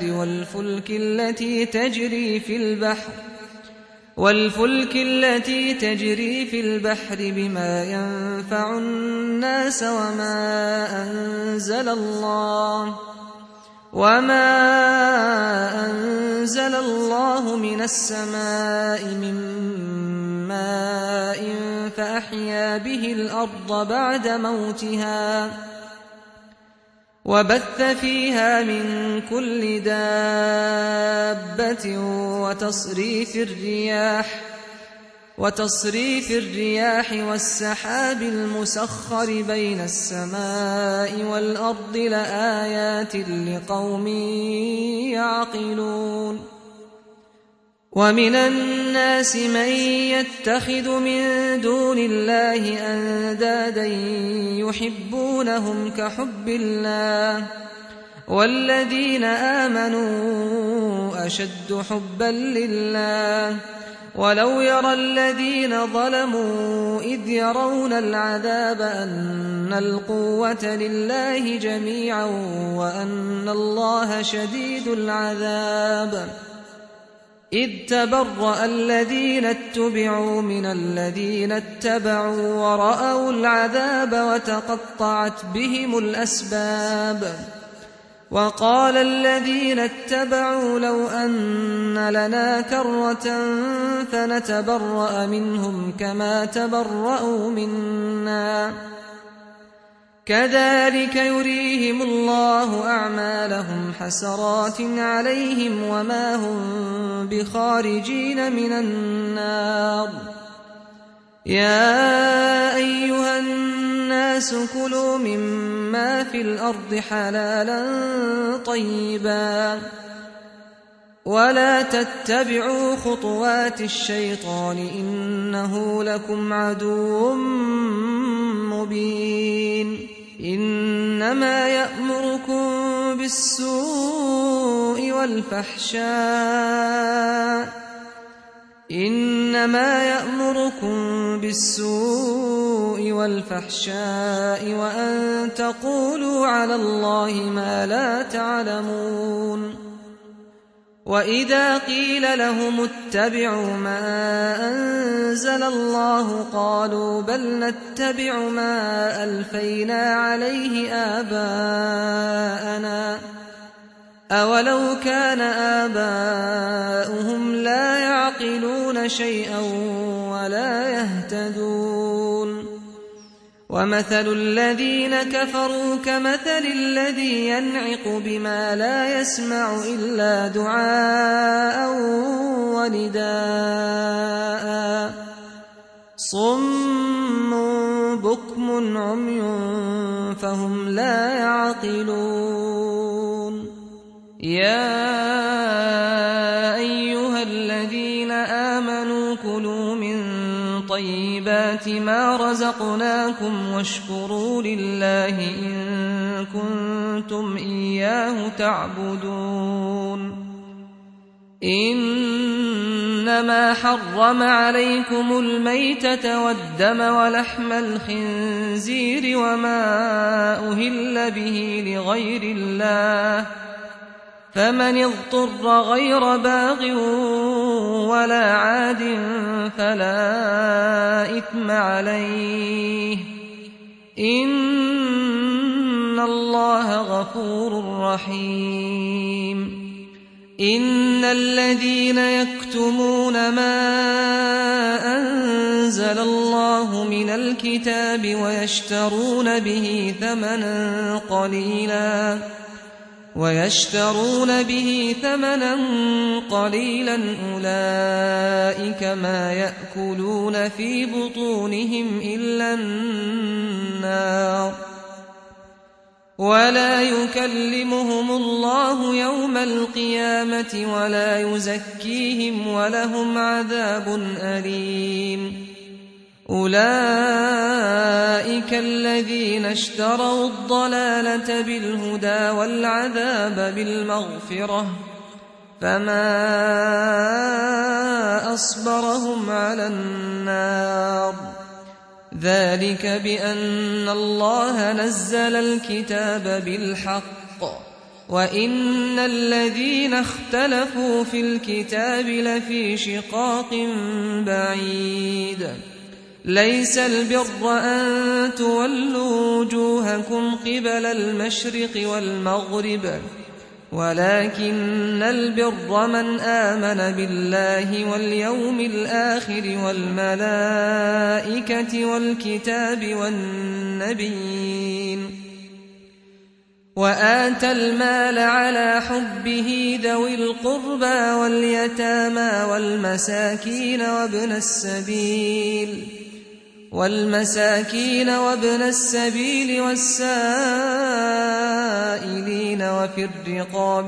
والفلك التي تجري في البحر بما ينفع الناس وما أنزل الله من السماء من ماء فأحيا به الأرض بعد موتها وبث فيها من كل دابة وتصريف الرياح والسحاب المسخر بين السماء والأرض لآيات لقوم يعقلون ومن الناس من يتخذ من دون الله أندادا يحبونهم كحب الله والذين آمنوا أشد حبا لله ولو يرى الذين ظلموا إذ يرون العذاب أن القوة لله جميعا وأن الله شديد العذاب إذ تبرأ الذين اتبعوا من الذين اتبعوا ورأوا العذاب وتقطعت بهم الأسباب وقال الذين اتبعوا لو أن لنا كرة فنتبرأ منهم كما تبرأوا منا كذلك يريهم الله أعمالهم حسرات عليهم وما هم بخارجين من النار يا أيها الناس كلوا مما في الأرض حلالا طيبا ولا تتبعوا خطوات الشيطان إنه لكم عدو مبين إنما يأمركم بالسوء والفحشاء وأن تقولوا على الله ما لا تعلمون وإذا قيل لهم اتبعوا ما أنزل الله قالوا بل نتبع ما ألفينا عليه آباءنا أولو كان آباؤهم لا يعقلون شيئا ولا يهتدون ومثل الذين كفروا كمثل الذي ينعق بما لا يسمع إلا دعاء ونداء صم بكم عمي فهم لا يعقلون يا أيها الذين آمنوا كلوا من طيبات ما رزقناكم واشكروا لله إن كنتم إياه تعبدون إنما حرم عليكم الميتة والدم ولحم الخنزير وما أهل به لغير الله فمن اضطر غير باغ ولا عاد فلا إثم عليه إن الله غفور رحيم إن الذين يكتمون ما أنزل الله من الكتاب ويشترون به ثمنا قليلا أولئك ما يأكلون في بطونهم إلا النار ولا يكلمهم الله يوم القيامة ولا يزكيهم ولهم عذاب أليم أولئك الذين اشتروا الضلالة بالهدى والعذاب بالمغفرة فما أصبرهم على النار ذلك بأن الله نزل الكتاب بالحق وإن الذين اختلفوا في الكتاب لفي شقاق بعيد ليس البر أن تولوا وجوهكم قبل المشرق والمغرب ولكن البر من آمن بالله واليوم الآخر والملائكة والكتاب والنبيين وآتى المال على حبه ذوي القربى واليتامى وابن السبيل والسائلين وفي الرقاب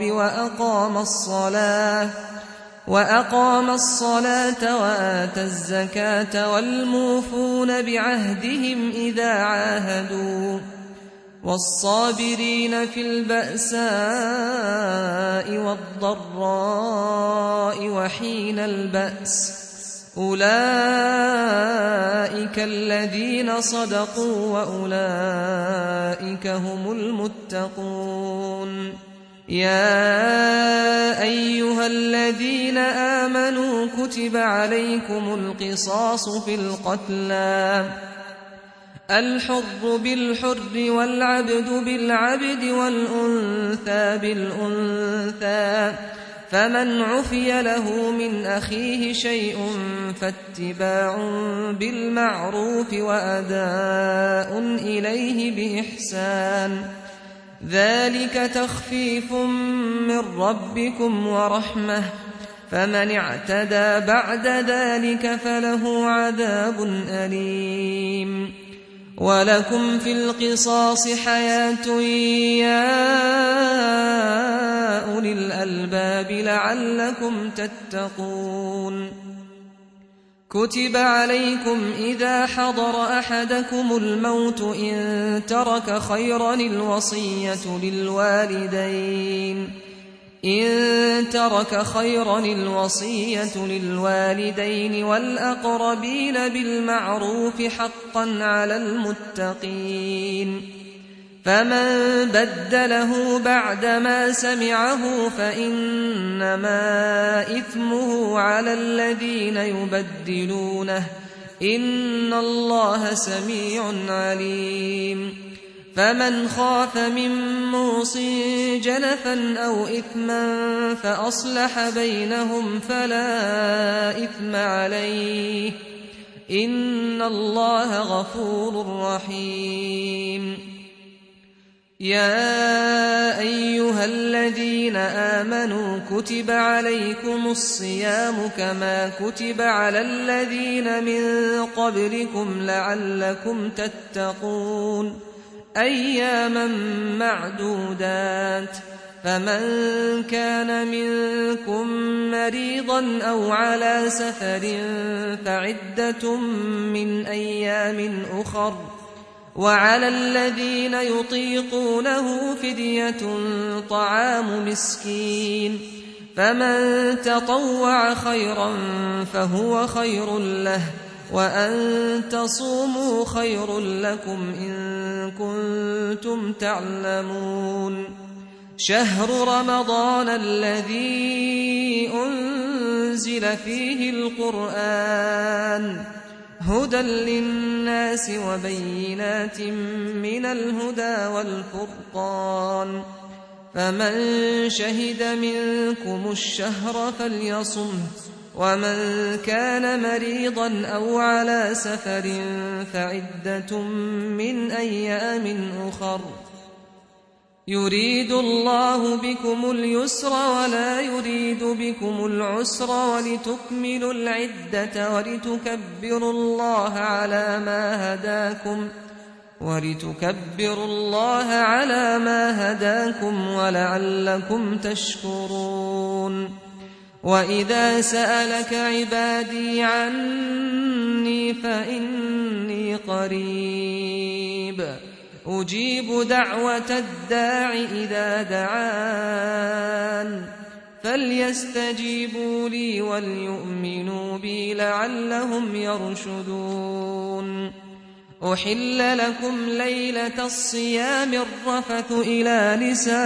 وأقام الصلاة وآتى الزكاة والموفون بعهدهم إذا عاهدوا والصابرين في البأساء والضراء وحين البأس أولئك الذين صدقوا وأولئك هم المتقون يا أيها الذين آمنوا كتب عليكم القصاص في القتلى الحر بالحر والعبد بالعبد والأنثى بالأنثى فمن عفي له من أخيه شيء فاتباع بالمعروف وأداء إليه بإحسان ذلك تخفيف من ربكم ورحمة فمن اعتدى بعد ذلك فله عذاب أليم ولكم في القصاص حياة يا أولي الألباب لعلكم تتقون كتب عليكم إذا حضر أحدكم الموت إن ترك خيرا الوصية للوالدين والأقربين بالمعروف حقا على المتقين فمن بدله بعدما سمعه فإنما إثمه على الذين يبدلونه إن الله سميع عليم فمن خاف من موص جنفا أو إثما فأصلح بينهم فلا إثم عليه إن الله غفور رحيم يا أيها الذين آمنوا كتب عليكم الصيام كما كتب على الذين من قبلكم لعلكم تتقون أياما معدودات فمن كان منكم مريضا أو على سفر فعدة من أيام أخر، وعلى الذين يطيقونه فدية طعام مسكين، فمن تطوع خيرا فهو خير له، وأن تصوموا خير لكم إن كنتم تعلمون. شهر رمضان الذي أنزل فيه القرآن هدى للناس وبينات من الهدى والفرقان، فمن شهد منكم الشهر فليصمه، ومن كان مريضا أو على سفر فعدة من أيام أخر، يريد الله بكم اليسر ولا يريد بكم العسر، ولتكملوا العدة ولتكبروا الله على ما هداكم ولعلكم تشكرون. وإذا سألك عبادي عني فإني قريب أجيب دعوة الداع إذا دعان، فليستجيبوا لي وليؤمنوا بي لعلهم يرشدون. أحل لكم ليلة الصيام الرفث إلى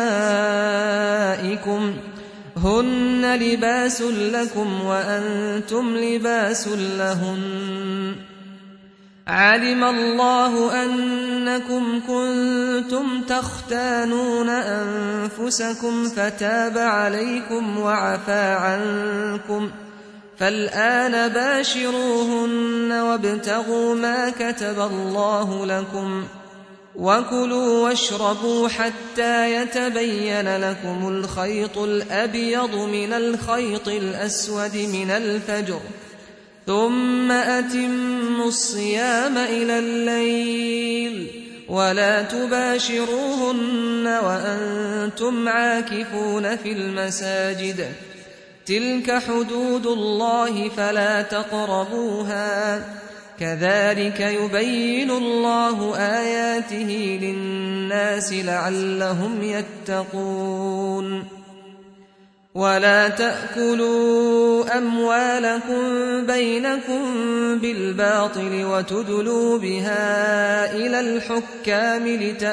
نسائكم هن لباس لكم وأنتم لباس لهن، علم الله أنكم كنتم تختانون أنفسكم فتاب عليكم وعفى عنكم، فالآن باشروهن وابتغوا ما كتب الله لكم، وكلوا واشربوا حتى يتبين لكم الخيط الأبيض من الخيط الأسود من الفجر، ثم أتموا الصيام إلى الليل، ولا تباشروهن وأنتم عاكفون في المساجد، تلك حدود الله فلا تقربوها، كذلك يبين الله آياته للناس لعلهم يتقون. ولا تأكلوا أموالكم بينكم بالباطل وتدلوا بها إلى الحكام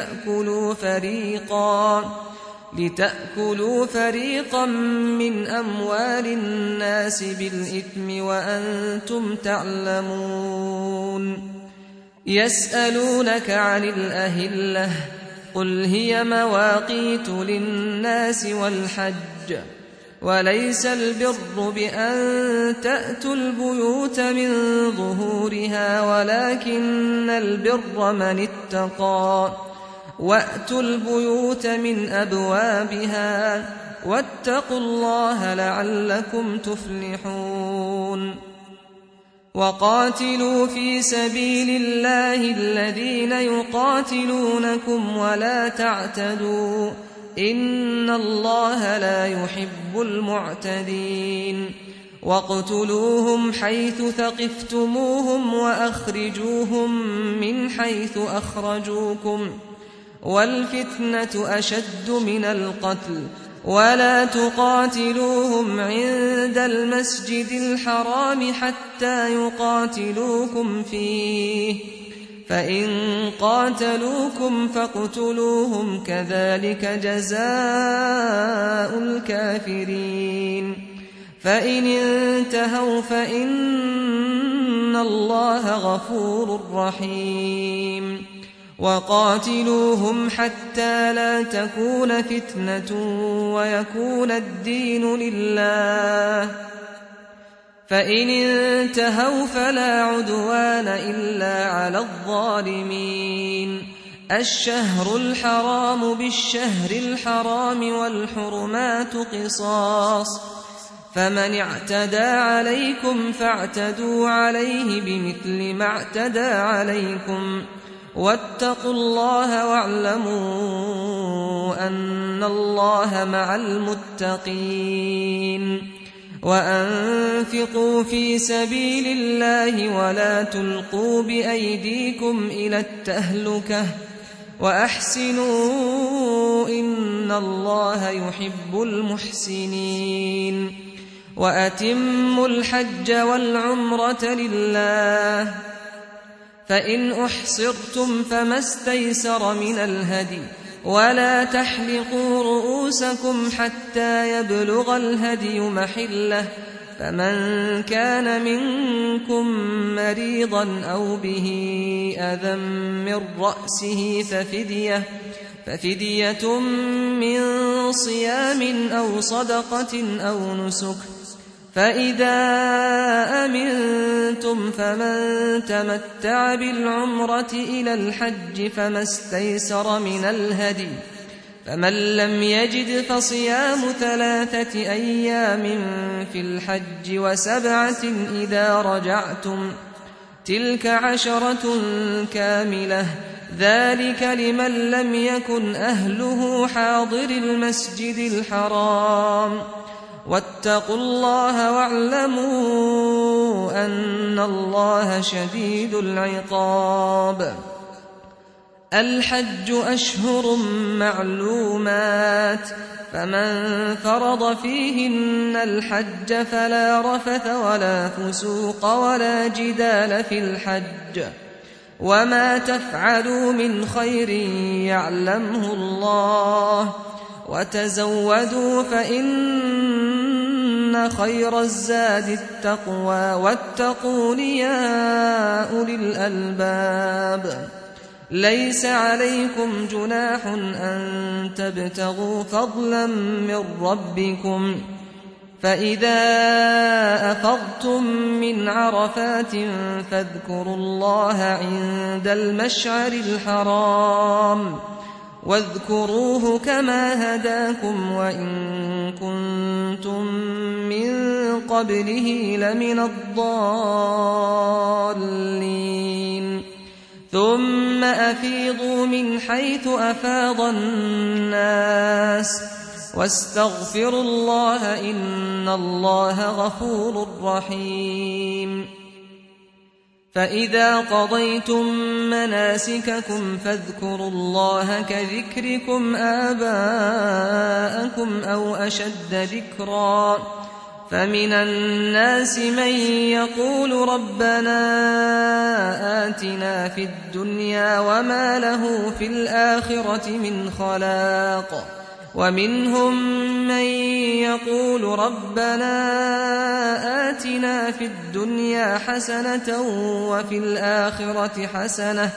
لتأكلوا فريقا من أموال الناس بالإثم وأنتم تعلمون. يسألونك عن الأهلة قل هي مواقيت للناس والحج، وليس البر بأن تأتوا البيوت من ظهورها ولكن البر من اتقى، وأتوا البيوت من أبوابها واتقوا الله لعلكم تفلحون. وقاتلوا في سبيل الله الذين يقاتلونكم ولا تعتدوا إن الله لا يحب المعتدين. واقتلوهم حيث ثقفتموهم وأخرجوهم من حيث أخرجوكم، والفتنة أشد من القتل، ولا تقاتلوهم عند المسجد الحرام حتى يقاتلوكم فيه، فإن قاتلوكم فاقتلوهم كذلك جزاء الكافرين. فإن انتهوا فإن الله غفور رحيم. وقاتلوهم حتى لا تكون فتنة ويكون الدين لله، فإن انتهوا فلا عدوان إلا على الظالمين. الشهر الحرام بالشهر الحرام والحرمات قصاص، فمن اعتدى عليكم فاعتدوا عليه بمثل ما اعتدى عليكم، واتقوا الله واعلموا أن الله مع المتقين وأنفقوا في سبيل الله ولا تلقوا بأيديكم إلى التهلكة وأحسنوا إن الله يحب المحسنين وأتموا الحج والعمرة لله فإن أحصرتم فما استيسر من الهدي ولا تحلقوا رؤوسكم حتى يبلغ الهدي محله فمن كان منكم مريضا أو به أذى من رأسه ففدية من صيام أو صدقة أو نسك فإذا أمنتم فمن تمتع بالعمرة إلى الحج فما استيسر من الهدي فمن لم يجد فصيام 3 أيام في الحج و7 إذا رجعتم تلك 10 كاملة ذلك لمن لم يكن أهله حاضر المسجد الحرام واتقوا الله واعلموا أن الله شديد العقاب الحج أشهر معلومات فمن فرض فيهن الحج فلا رفث ولا فسوق ولا جدال في الحج وما تفعلوا من خير يعلمه الله وتزودوا فإن خير الزاد التقوى واتقون يا أولي الألباب ليس عليكم جناح أن تبتغوا فضلا من ربكم فإذا أفضتم من عرفات فاذكروا الله عند المشعر الحرام واذكروه كما هداكم وإن كنتم من قبله لمن الضالين ثم أفيضوا من حيث أفاض الناس واستغفروا الله إن الله غفور رحيم فإذا قضيتم مناسككم فاذكروا الله كذكركم آباءكم أو أشد ذكرا فمن الناس من يقول ربنا آتنا في الدنيا وما له في الآخرة من خلاق ومنهم من يقول ربنا آتنا في الدنيا حسنة وفي الآخرة حسنة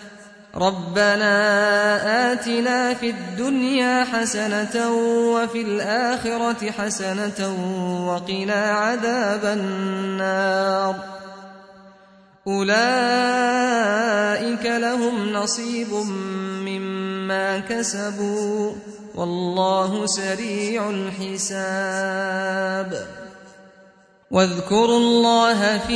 وفي الآخرة حسنة وقنا عذاب النار أولئك لهم نصيب مما كسبوا والله سريع الحساب واذكروا الله في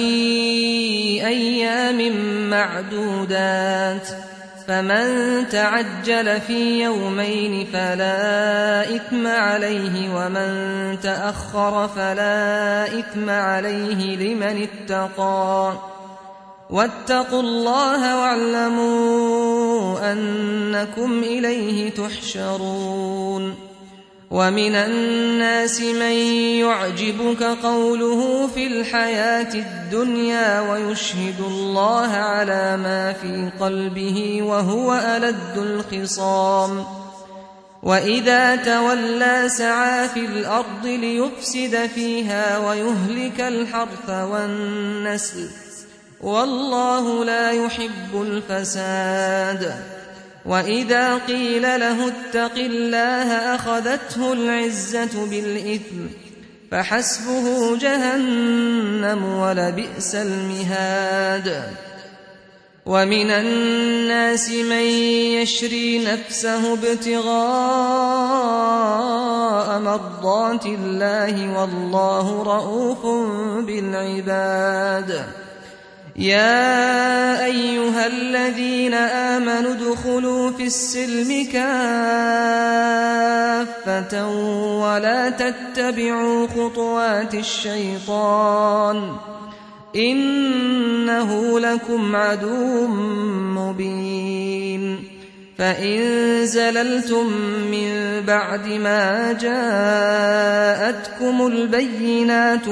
أيام معدودات فمن تعجل في يومين فلا إثم عليه ومن تأخر فلا إثم عليه لمن اتقى واتقوا الله واعلموا أنكم إليه تحشرون ومن الناس من يعجبك قوله في الحياة الدنيا ويشهد الله على ما في قلبه وهو ألد الخصام وإذا تولى سعى في الأرض ليفسد فيها ويهلك الحرث والنسل والله لا يحب الفساد وإذا قيل له اتق الله أخذته العزة بالإثم فحسبه جهنم ولبئس المهاد ومن الناس من يشري نفسه ابتغاء مرضات الله والله رؤوف بالعباد يا أيها الذين آمنوا ادخلوا في السلم كافة ولا تتبعوا خطوات الشيطان إنه لكم عدو مبين فإن زللتم من بعد ما جاءتكم البينات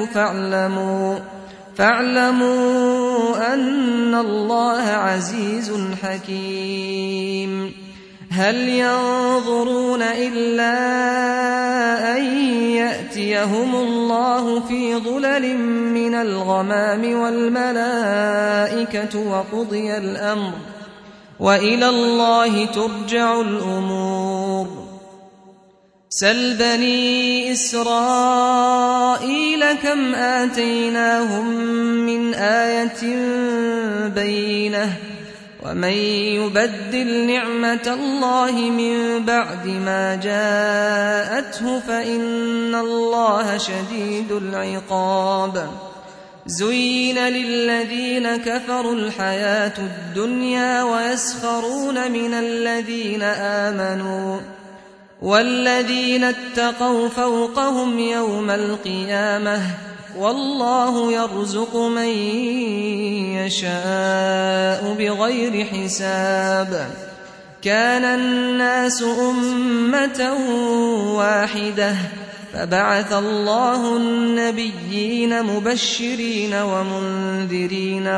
فاعلموا أن الله عزيز حكيم هل ينظرون إلا أن يأتيهم الله في ظلل من الغمام والملائكة وقضي الأمر وإلى الله ترجع الأمور سل بني إسرائيل كم آتيناهم من آية بينة ومن يبدل نعمة الله من بعد ما جاءته فإن الله شديد العقاب زين للذين كفروا الحياة الدنيا ويسخرون من الذين آمنوا والذين اتقوا فوقهم يوم القيامة والله يرزق من يشاء بغير حساب كان الناس أمة واحدة فبعث الله النبيين مبشرين ومنذرين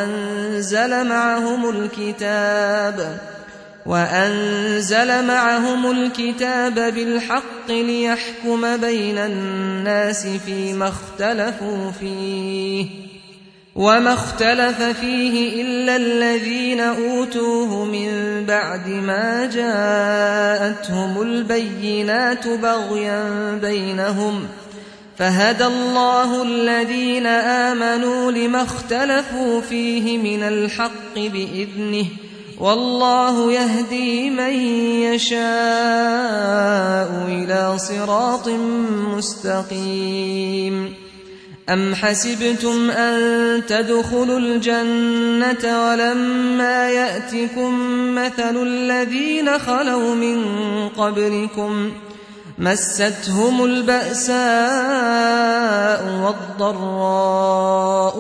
وأنزل معهم الكتاب بالحق ليحكم بين الناس فيما اختلفوا فيه وما اختلف فيه إلا الذين أوتوه من بعد ما جاءتهم البينات بغيا بينهم فهدى الله الذين آمنوا لما اختلفوا فيه من الحق بإذنه والله يهدي من يشاء إلى صراط مستقيم أم حسبتم أن تدخلوا الجنة ولما يأتكم مثل الذين خلوا من قبلكم مستهم البأساء والضراء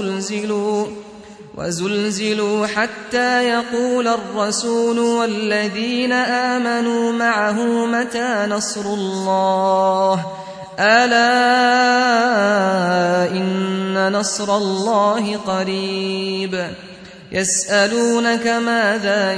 وزلزلوا حتى يقول الرسول والذين آمنوا معه متى نصر الله ألا إن نصر الله قريب يسألونك ماذا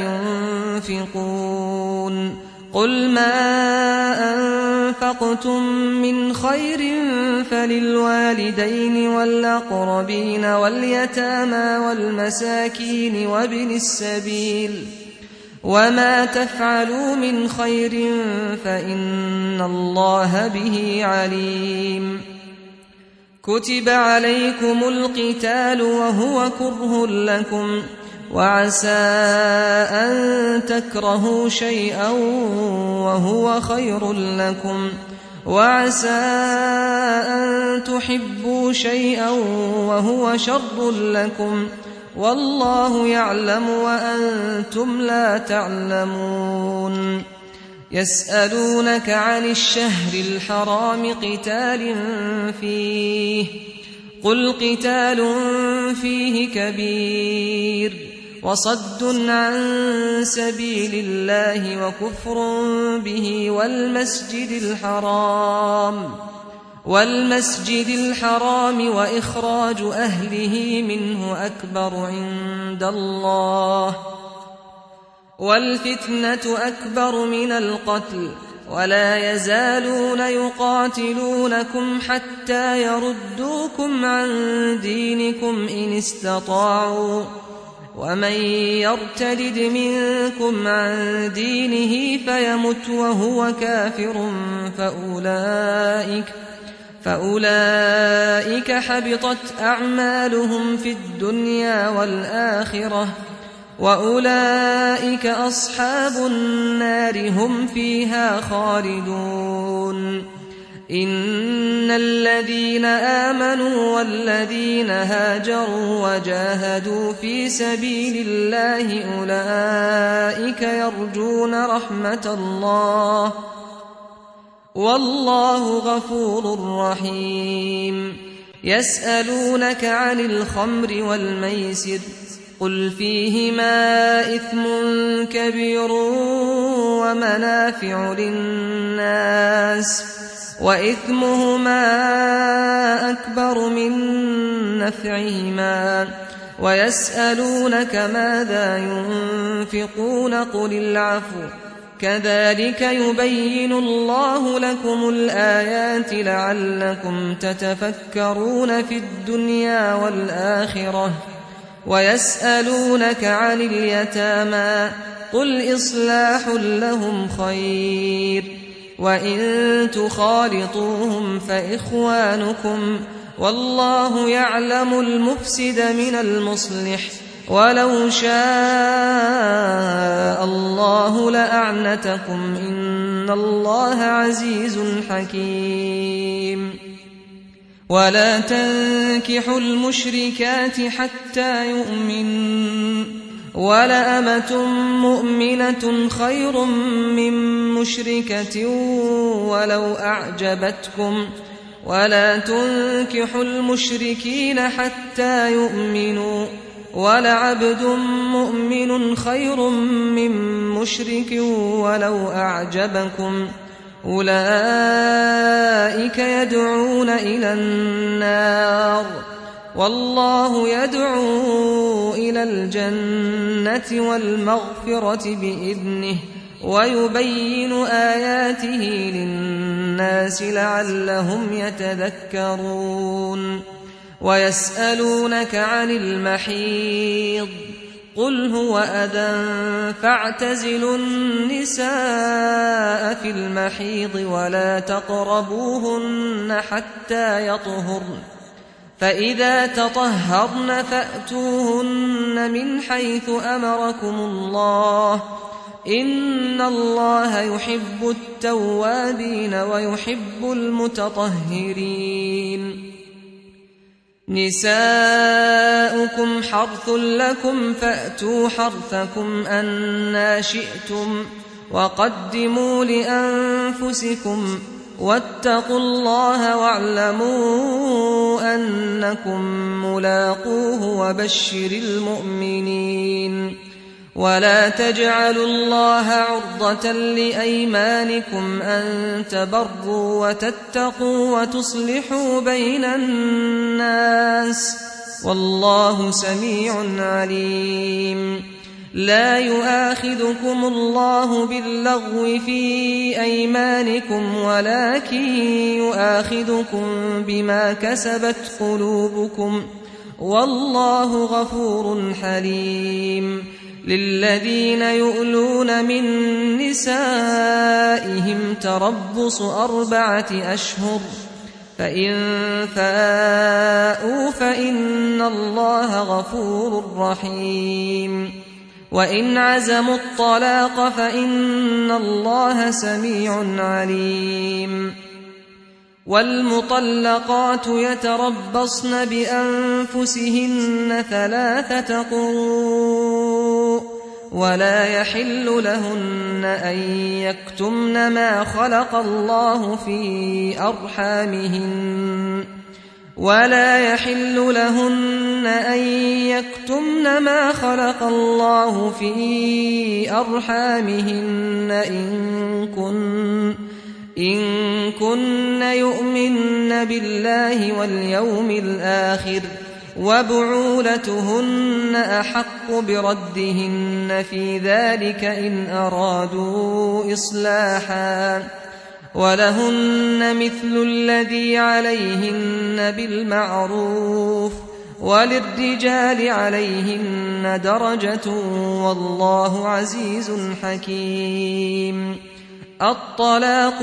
ينفقون قل ما أنفقتم من خير فللوالدين والأقربين واليتامى والمساكين وابن السبيل وما تفعلوا من خير فإن الله به عليم كتب عليكم القتال وهو كره لكم وعسى أن تكرهوا شيئا وهو خير لكم وعسى أن تحبوا شيئا وهو شر لكم والله يعلم وأنتم لا تعلمون يسألونك عن الشهر الحرام قتال فيه قل قتال فيه كبير وصد عن سبيل الله وكفر به والمسجد الحرام وإخراج أهله منه أكبر عند الله والفتنة أكبر من القتل ولا يزالون يقاتلونكم حتى يردوكم عن دينكم إن استطاعوا ومن يرتد منكم عن دينه فيمت وهو كافر فأولئك حبطت أعمالهم في الدنيا والآخرة وأولئك أصحاب النار هم فيها خالدون إن الذين آمنوا والذين هاجروا وجاهدوا في سبيل الله أولئك يرجون رحمة الله والله غفور رحيم يسألونك عن الخمر والميسر قل فيهما إثم كبير ومنافع للناس وإثمهما أكبر من نفعهما ويسألونك ماذا ينفقون قل العفو كذلك يبين الله لكم الآيات لعلكم تتفكرون في الدنيا والآخرة ويسألونك عن اليتامى قل إصلاح لهم خير وإن تخالطوهم فإخوانكم والله يعلم المفسد من المصلح ولو شاء الله لأعنتكم إن الله عزيز حكيم ولا تنكحوا المشركات حتى يؤمنوا ولأمة مؤمنة خير من مشركة ولو أعجبتكم ولا تنكحوا المشركين حتى يؤمنوا ولعبد مؤمن خير من مشرك ولو أعجبكم أولئك يدعون إلى النار والله يدعو إلى الجنة والمغفرة بإذنه ويبين آياته للناس لعلهم يتذكرون ويسألونك عن المحيض قل هو أذى فاعتزلوا النساء في المحيض ولا تقربوهن حتى يطهرن فإذا تطهرن فأتوهن من حيث أمركم الله إن الله يحب التوابين ويحب المتطهرين نساؤكم حرث لكم فأتوا حرثكم أنى شئتم وقدموا لأنفسكم واتقوا الله واعلموا أنكم ملاقوه وبشر المؤمنين ولا تجعلوا الله عرضة لأيمانكم أن تبروا وتتقوا وتصلحوا بين الناس والله سميع عليم لا يؤاخذكم الله باللغو في أيمانكم ولكن يؤاخذكم بما كسبت قلوبكم والله غفور حليم للذين يؤلون من نسائهم تربص 4 أشهر فإن فاءوا فإن الله غفور رحيم وإن عزموا الطلاق فإن الله سميع عليم والمطلقات يتربصن بأنفسهن 3 قروء ولا يحل لهن أن يكتمن ما خلق الله في أرحامهن ولا يحل لهن أن يكتمن ما خلق الله في أرحامهن إن كن يؤمن بالله واليوم الآخر وبعولتهن أحق بردهن في ذلك إن أرادوا إصلاحا ولهن مثل الذي عليهن بالمعروف وللرجال عليهن درجة والله عزيز حكيم الطلاق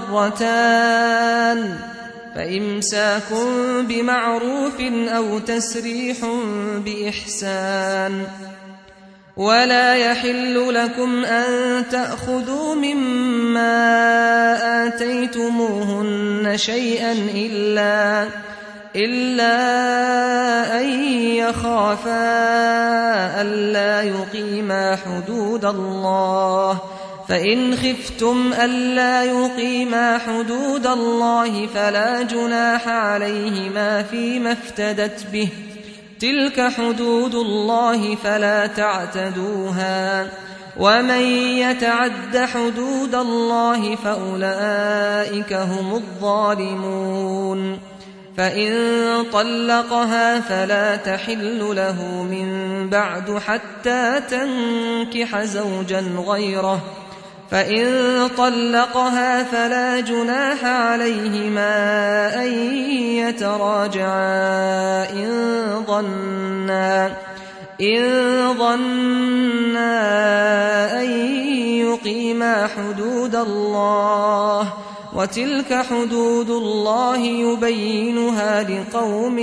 2 فإمساك بمعروف أو تسريح بإحسان ولا يحل لكم أن تأخذوا مما آتيتموهن شيئا إلا أن يخافا ألا يقيما حدود الله، فإن خفتم ألا يقيما حدود الله فلا جناح عليهما فيما افتدت به، تلك حدود الله فلا تعتدوها، ومن يتعد حدود الله فأولئك هم الظالمون. فإن طلقها فلا تحل له من بعد حتى تنكح زوجا غيره، فإن طلقها فلا جناح عليهما أن يتراجعا إن ظنا أن يقيما حدود الله، وتلك حدود الله يبينها لقوم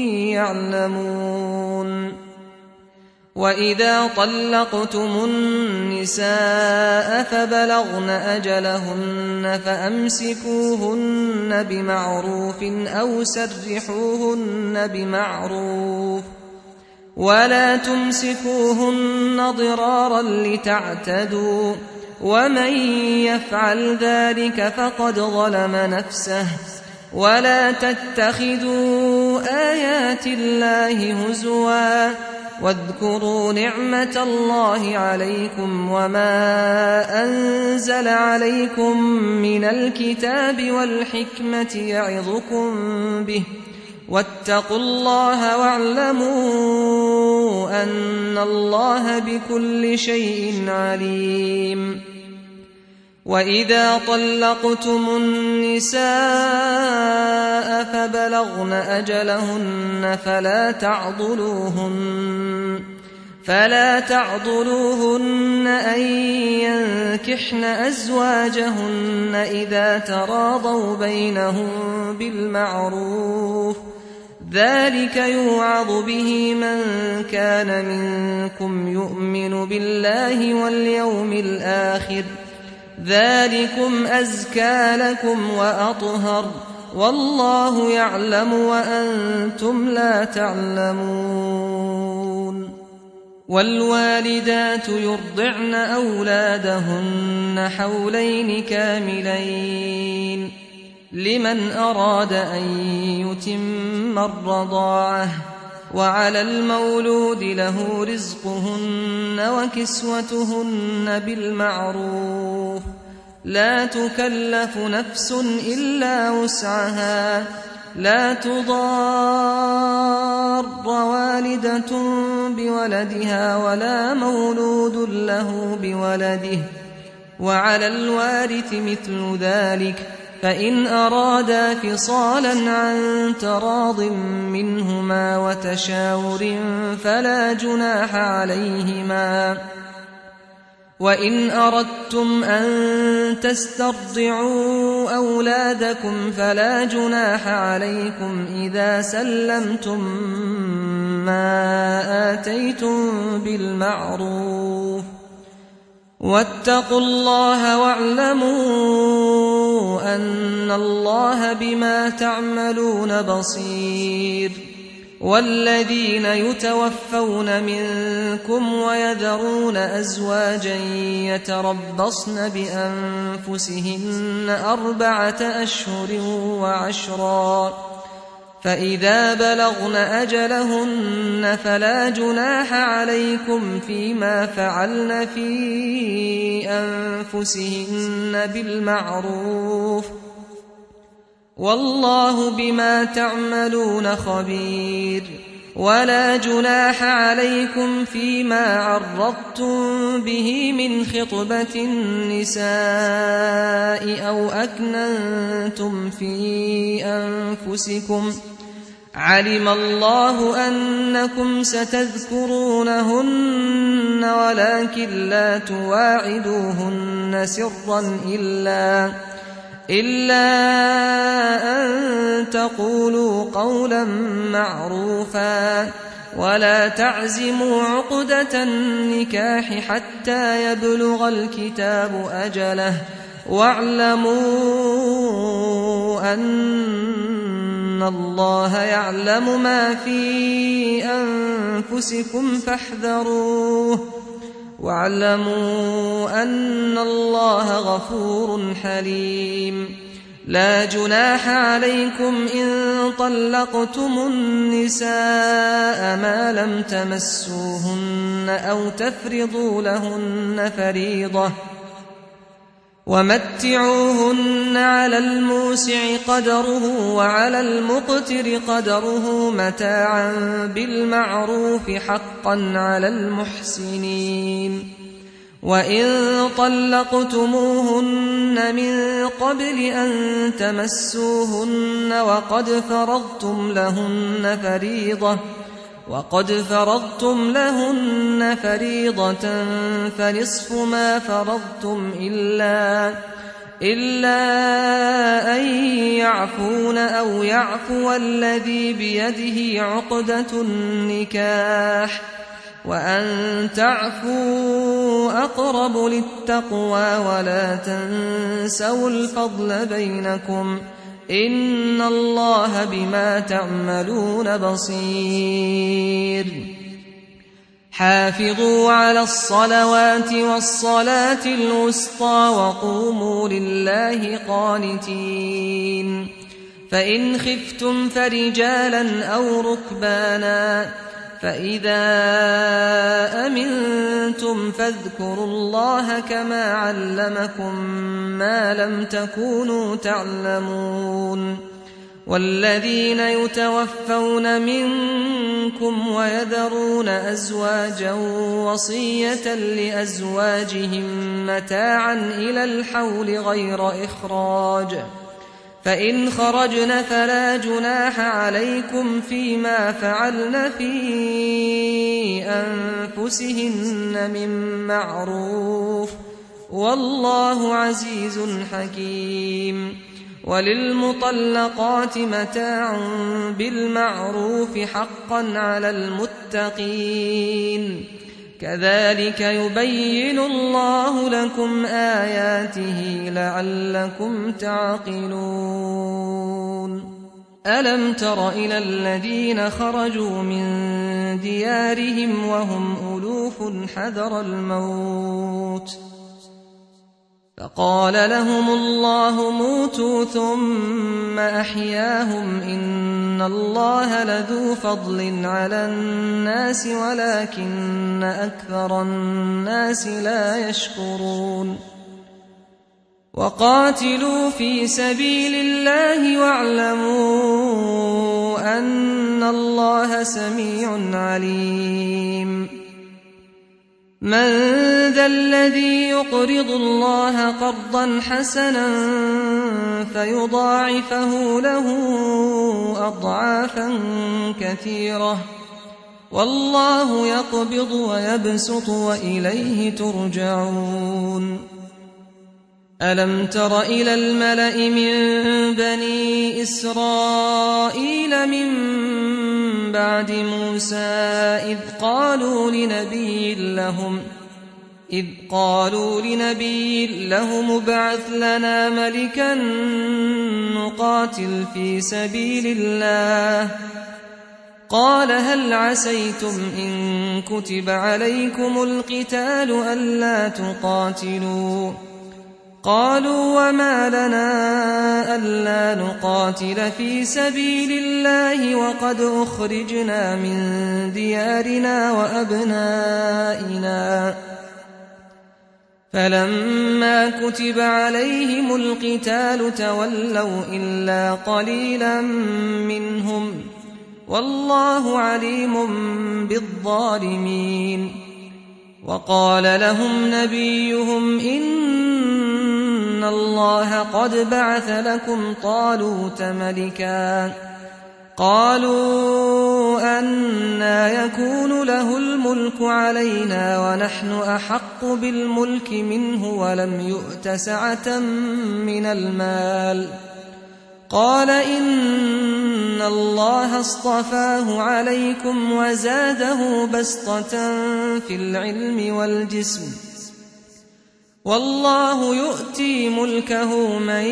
يعلمون. وإذا طلقتم النساء فبلغن أجلهن فأمسكوهن بمعروف أو سرحوهن بمعروف، ولا تمسكوهن ضرارا لتعتدوا، ومن يفعل ذلك فقد ظلم نفسه. ولا تتخذوا آيات الله هزوا، واذكروا نعمة الله عليكم وما أنزل عليكم من الكتاب والحكمة يعظكم به، واتقوا الله واعلموا أن الله بكل شيء عليم. وإذا طلقتم النساء فبلغن أجلهن فلا تعضلوهن أن ينكحن أزواجهن إذا تراضوا بينهم بالمعروف، ذلك يوعظ به من كان منكم يؤمن بالله واليوم الآخر، ذلكم أزكى لكم وأطهر، والله يعلم وأنتم لا تعلمون. والوالدات يرضعن أولادهن حولين كاملين لمن أراد أن يتم الرضاعة، وعلى المولود له رزقهن وكسوتهن بالمعروف، لا تكلف نفس إلا وسعها، لا تضار والدة بولدها ولا مولود له بولده، وعلى الوارث مثل ذلك، فإن أرادا فصالا عن تراض منهما وتشاور فلا جناح عليهما. وإن أردتم أن تسترضعوا أولادكم فلا جناح عليكم إذا سلمتم ما آتيتم بالمعروف، واتقوا الله واعلموا أن الله بما تعملون بصير. والذين يتوفون منكم ويذرون أزواجا يتربصن بأنفسهن 4 أشهر وعشرا، فإذا بلغن أجلهن فلا جناح عليكم فيما فعلن في أنفسهن بالمعروف، والله بما تعملون خبير. ولا جناح عليكم فيما عرضتم به من خطبة النساء أو أكننتم في أنفسكم، علم الله أنكم ستذكرونهن ولكن لا تواعدوهن سرا إلا أن تقولوا قولا معروفا، ولا تعزموا عقدة النكاح حتى يبلغ الكتاب أجله واعلموا أن الله يعلم ما في أنفسكم فاحذروه واعلموا أن الله غفور حليم. لا جناح عليكم إن طلقتم النساء ما لم تمسوهن أو تفرضوا لهن فريضة ومتعوهن على الموسع قدره وعلى المقتر قدره متاعا بالمعروف حقا على المحسنين. وإن طلقتموهن من قبل أن تمسوهن وقد فرضتم لهن فريضة فنصف ما فرضتم إلا أن يعفون أو يعفو الذي بيده عقدة النكاح وأن تعفوا أقرب للتقوى ولا تنسوا الفضل بينكم إن الله بما تعملون بصير. حافظوا على الصلوات والصلاة الوسطى وقوموا لله قانتين. فإن خفتم فرجالا أو ركبانا فإذا أمنتم فاذكروا الله كما علمكم ما لم تكونوا تعلمون. والذين يتوفون منكم ويذرون أزواجا وصية لأزواجهم متاعا إلى الحول غير إخراج فإن خرجن فلا جناح عليكم فيما فعلن في أنفسهن من معروف والله عزيز حكيم. وللمطلقات متاع بالمعروف حقا على المتقين كذلك يبين الله لكم آياته لعلكم تعقلون. ألم تر إلى الذين خرجوا من ديارهم وهم ألوف حذر الموت فقال لهم الله موتوا ثم أحياهم إن الله لذو فضل على الناس ولكن أكثر الناس لا يشكرون. وقاتلوا في سبيل الله واعلموا أن الله سميع عليم. من ذا الذي يقرض الله قرضا حسنا فيضاعفه له أضعافا كثيرة والله يقبض ويبسط وإليه ترجعون. ألم تر إلى الملأ من بني إسرائيل من بعد موسى إذ قالوا لنبي لهم ابعث لنا ملكا نقاتل في سبيل الله قال هل عسيتم إن كتب عليكم القتال ألا تقاتلوا قالوا وما لنا ألا نقاتل في سبيل الله وقد أخرجنا من ديارنا وأبنائنا فلما كتب عليهم القتال تولوا إلا قليلا منهم والله عليم بالظالمين. وقال لهم نبيهم إن الله قد بعث لكم طالوت ملكا قالوا أنى يكون له الملك علينا ونحن أحق بالملك منه ولم يؤت سعة من المال قال إن الله اصطفاه عليكم وزاده بسطة في العلم والجسم والله يؤتي ملكه من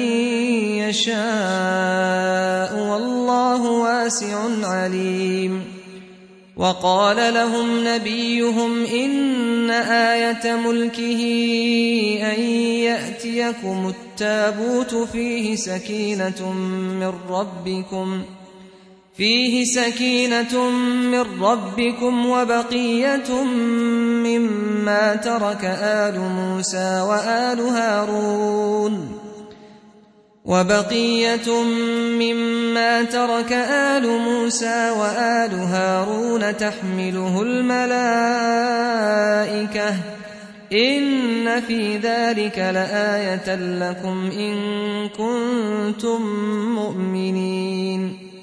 يشاء والله واسع عليم. وقال لهم نبيهم إن آية ملكه أن يأتيكم التابوت فيه سكينة من ربكم وبقية مما ترك آل موسى وآل هارون تحمله الملائكة إن في ذلك لآية لكم إن كنتم مؤمنين.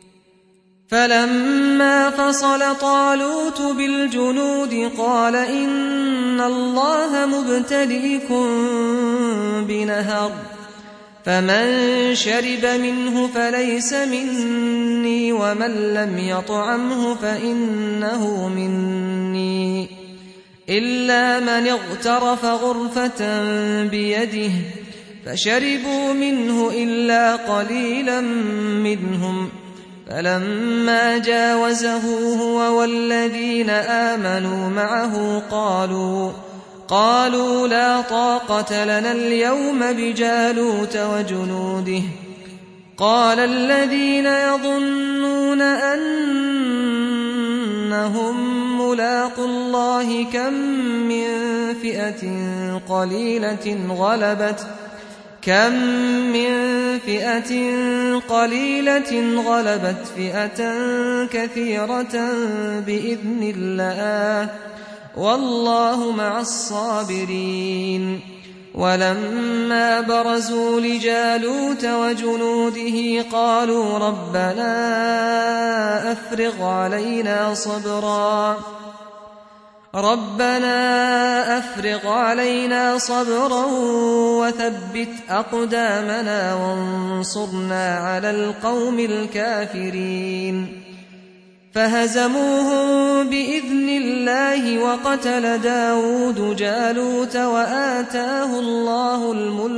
فلما فصل طالوت بالجنود قال إن الله مبتليكم بنهر فمن شرب منه فليس مني ومن لم يطعمه فإنه مني إلا من اغترف غرفة بيده فشربوا منه إلا قليلا منهم فلما جاوزه هو والذين آمنوا معه قالوا لا طاقة لنا اليوم بجالوت وجنوده. قال الذين يظنون أنهم ملاقو الله كم من فئة قليلة غلبت فئة كثيرة بإذن الله والله مع الصابرين. ولما برزوا لجالوت وجنوده قالوا ربنا أفرغ علينا صبرا وثبت أقدامنا وانصرنا على القوم الكافرين. فهزموهم بإذن الله وقتل داود جالوت وآتاه الله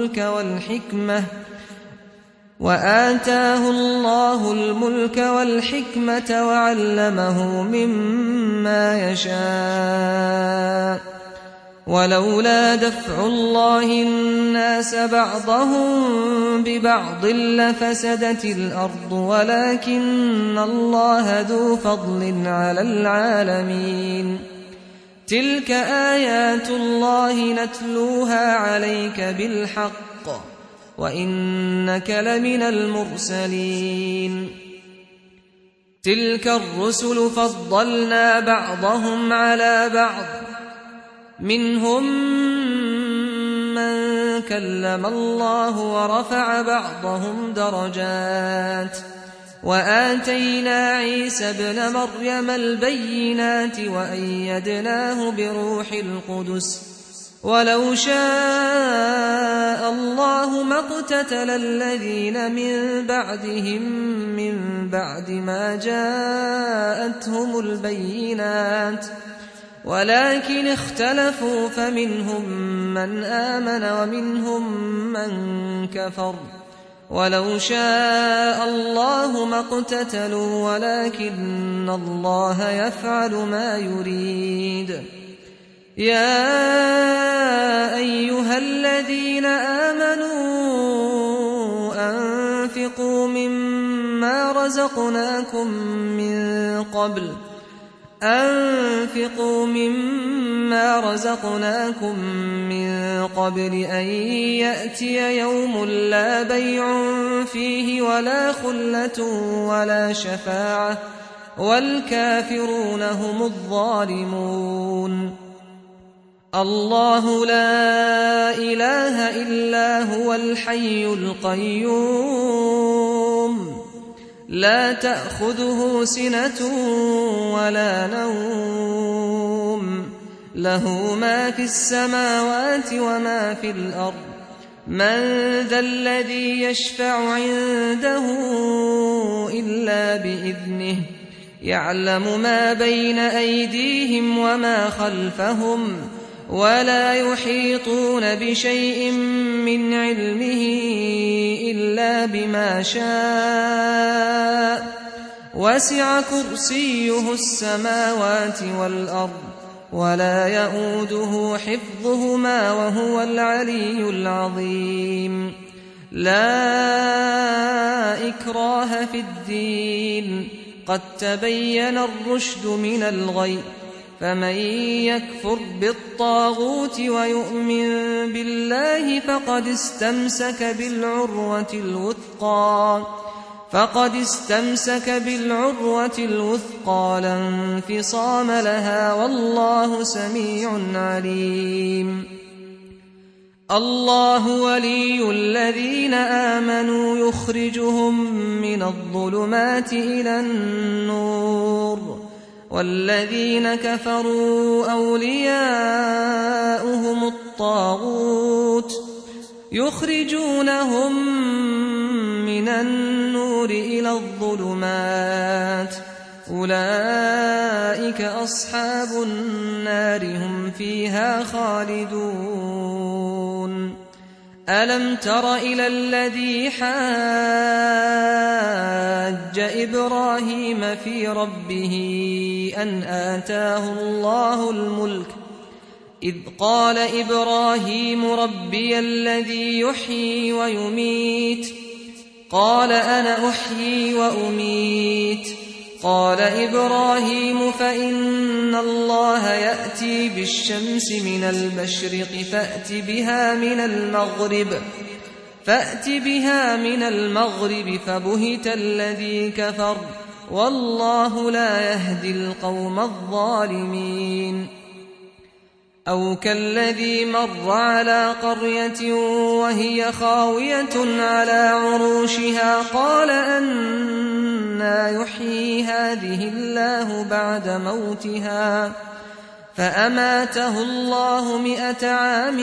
الملك والحكمة وعلمه مما يشاء. ولولا دفع الله الناس بعضهم ببعض لفسدت الأرض ولكن الله ذو فضل على العالمين. تلك آيات الله نتلوها عليك بالحق وإنك لمن المرسلين. تلك الرسل فضلنا بعضهم على بعض منهم من كلم الله ورفع بعضهم درجات وآتينا عيسى ابن مريم البينات وأيدناه بروح القدس. ولو شاء الله ما اقتتل الذين من بعدهم من بعد ما جاءتهم البينات ولكن اختلفوا فمنهم من آمن ومنهم من كفر. ولو شاء الله ما اقتتلوا ولكن الله يفعل ما يريد. يا أيها الذين آمنوا أنفقوا مما رزقناكم من قبل أن يأتي يوم لا بيع فيه ولا خلة ولا شفاعة والكافرون هم الظالمون. الله لا إله إلا هو الحي القيوم لا تأخذه سنة ولا نوم له ما في السماوات وما في الأرض من ذا الذي يشفع عنده إلا بإذنه يعلم ما بين أيديهم وما خلفهم ولا يحيطون بشيء من علمه إلا بما شاء وسع كرسيه السماوات والأرض ولا يئوده حفظهما وهو العلي العظيم لا إكراه في الدين قد تبين الرشد من الغي فمن يكفر بالطاغوت ويؤمن بالله فقد استمسك بالعروة الوثقى لا انفصام لها والله سميع عليم الله ولي الذين آمنوا يخرجهم من الظلمات إلى النور والذين كفروا أولياؤهم الطاغوت يخرجونهم من النور إلى الظلمات أولئك أصحاب النار هم فيها خالدون ألم تر إلى الذي حاج إبراهيم في ربه أن آتاه الله الملك إذ قال إبراهيم ربي الذي يحيي ويميت قال أنا أحيي وأميت قال إبراهيم فإن الله يأتي بالشمس من المشرق فأت بها من المغرب فبهت الذي كفر والله لا يهدي القوم الظالمين أو كالذي مر على قرية وهي خاوية على عروشها قال أنى يحيي هذه الله بعد موتها فأماته الله 100 عام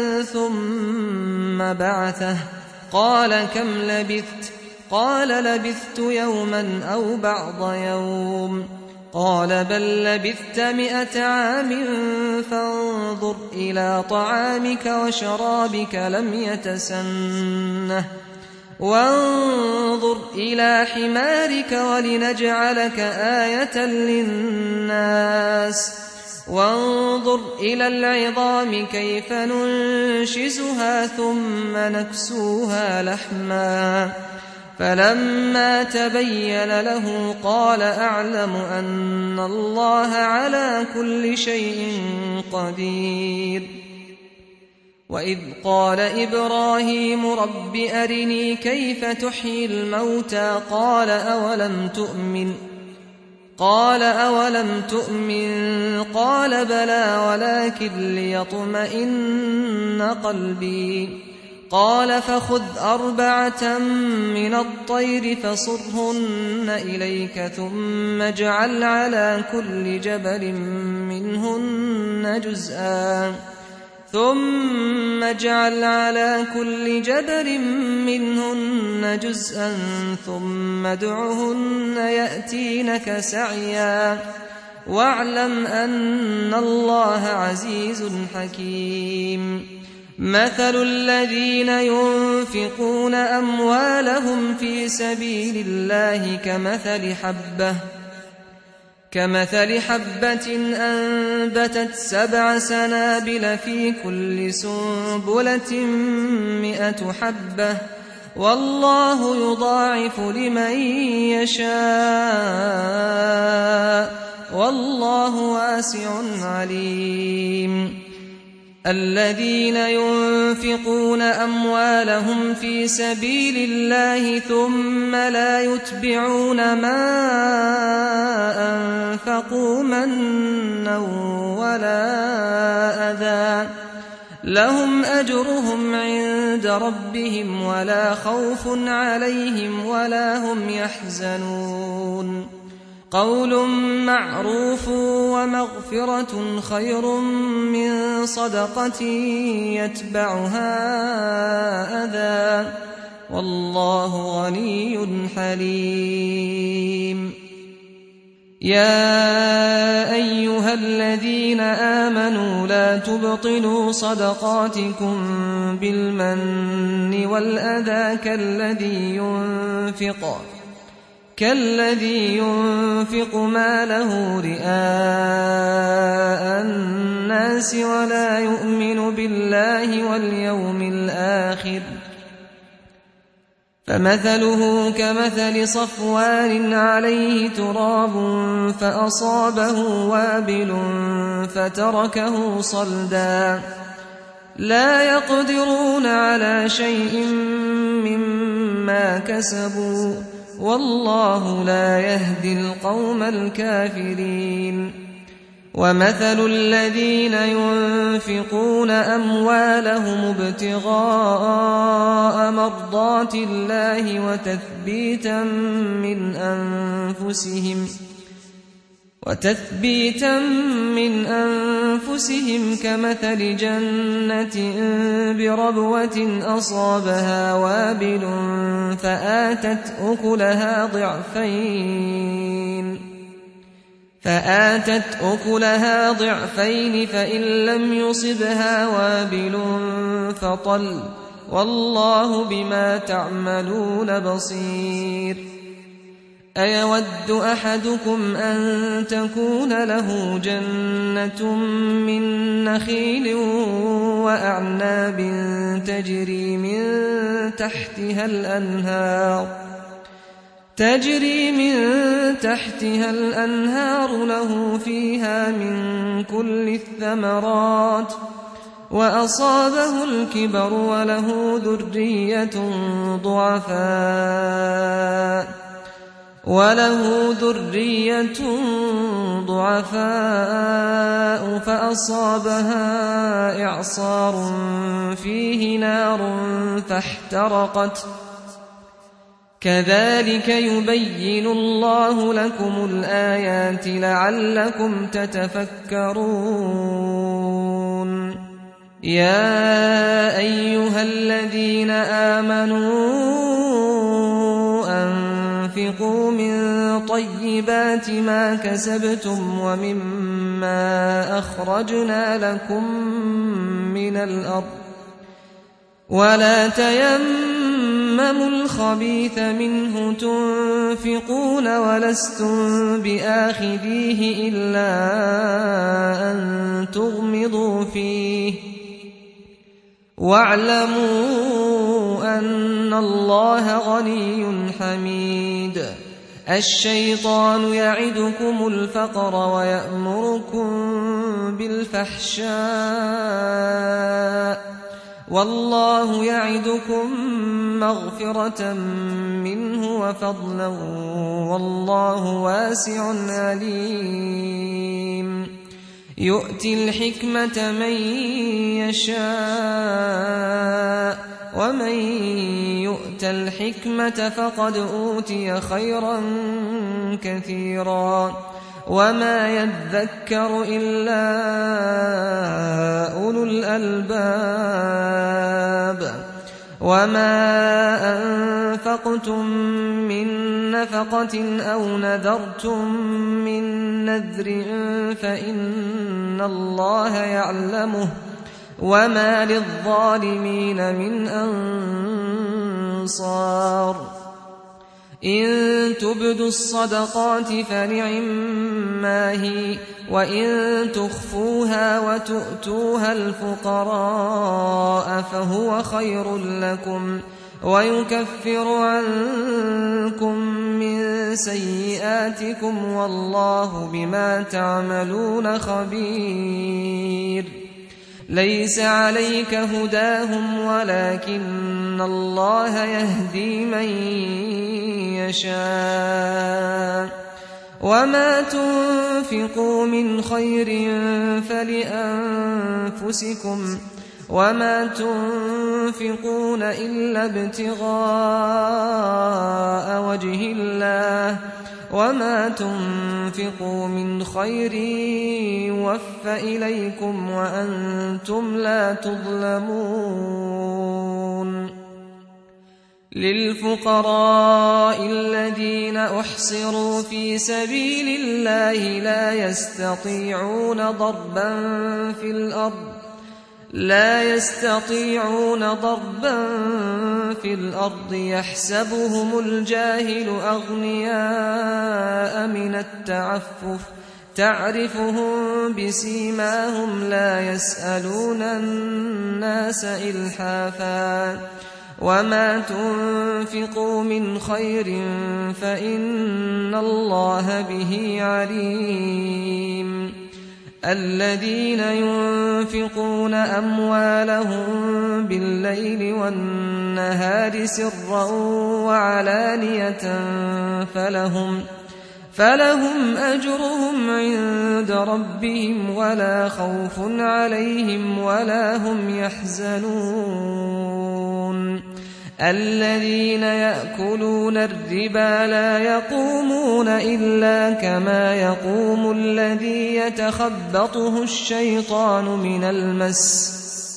ثم بعثه قال كم لبثت قال لبثت يوما أو بعض يوم قال بل لبثت 100 عام فانظر إلى طعامك وشرابك لم يتسنه وانظر إلى حمارك ولنجعلك آية للناس وانظر إلى العظام كيف ننشزها ثم نكسوها لحما فلما تبين له قال أعلم أن الله على كل شيء قدير وإذ قال إبراهيم رب أرني كيف تحيي الموتى قال أولم تؤمن قال بلى ولكن ليطمئن قلبي قال فخذ 4 من الطير فصرهن إليك ثم اجعل على كل جبل منهن جزءا ثم ادعهن يأتينك سعيا واعلم أن الله عزيز حكيم مثل الذين ينفقون أموالهم في سبيل الله كمثل حبة أنبتت 7 سنابل في كل سنبلة 100 حبة والله يضاعف لمن يشاء والله واسع عليم الذين ينفقون أموالهم في سبيل الله ثم لا يتبعون ما أنفقوا منا ولا أذى لهم أجرهم عند ربهم ولا خوف عليهم ولا هم يحزنون قول معروف ومغفرة خير من صدقة يتبعها والله غني حليم. يا أيها الذين آمنوا لا تبطلوا صدقاتكم بالمن والأذى كالذي ينفق ماله رئاء الناس ولا يؤمن بالله واليوم الآخر، فمثله كمثل صفوان عليه تراب فأصابه وابل فتركه صلدا، لا يقدرون على شيء مما كسبوا، والله لا يهدي القوم الكافرين. ومثل الذين ينفقون أموالهم ابتغاء مرضات الله وتثبيتا من أنفسهم كمثل جنة بربوة أصابها وابل فآتت أكلها ضعفين فإن لم يصبها وابل فطل، والله بما تعملون بصير. أيود أحدكم أن تكون له جنة من نخيل وأعناب تجري من تحتها الأنهار له فيها من كل الثمرات، وأصابه الكبر وله ذرية ضعفاء فأصابها إعصار فيه نار فاحترقت. كذلك يبين الله لكم الآيات لعلكم تتفكرون. يا أيها الذين آمنوا أنفقوا من طيبات ما كسبتم ومما أخرجنا لكم من الأرض، ولا تيمموا الخبيث منه تنفقون ولستم بآخذيه إلا أن تغمضوا فيه، واعلموا أن الله غني حميد. الشيطان يعدكم الفقر ويأمركم بالفحشاء، والله يعدكم مغفرة منه وفضلا، والله واسع عليم. يؤتي الحكمة من يشاء، ومن يؤت الحكمة فقد أوتي خيرا كثيرا، وما يذكر إلا أولو الألباب. وما أنفقتم من نفقة أو نذرتم من نذر فإن الله يعلمه، وما للظالمين من أنصار. إن تبدوا الصدقات فنعما هي، وإن تخفوها وتؤتوها الفقراء فهو خير لكم، ويكفر عنكم من سيئاتكم، والله بما تعملون خبير. ليس عليك هداهم ولكن الله يهدي من يشاء، وما تنفقوا من خير فلأنفسكم، وما تنفقون إلا ابتغاء وجه الله، وما تنفقوا من خير يوفى إليكم وأنتم لا تظلمون. للفقراء الذين أحصروا في سبيل الله لا يستطيعون ضربا في الأرض يحسبهم الجاهل أغنياء من التعفف تعرفهم بسيماهم لا يسألون الناس إلحافا وما تنفقوا من خير فإن الله به عليم الذين ينفقون أموالهم بالليل والنهار سرا وعلانية فلهم أجرهم عند ربهم ولا خوف عليهم ولا هم يحزنون الذين يأكلون الربا لا يقومون إلا كما يقوم الذي يتخبطه الشيطان من المس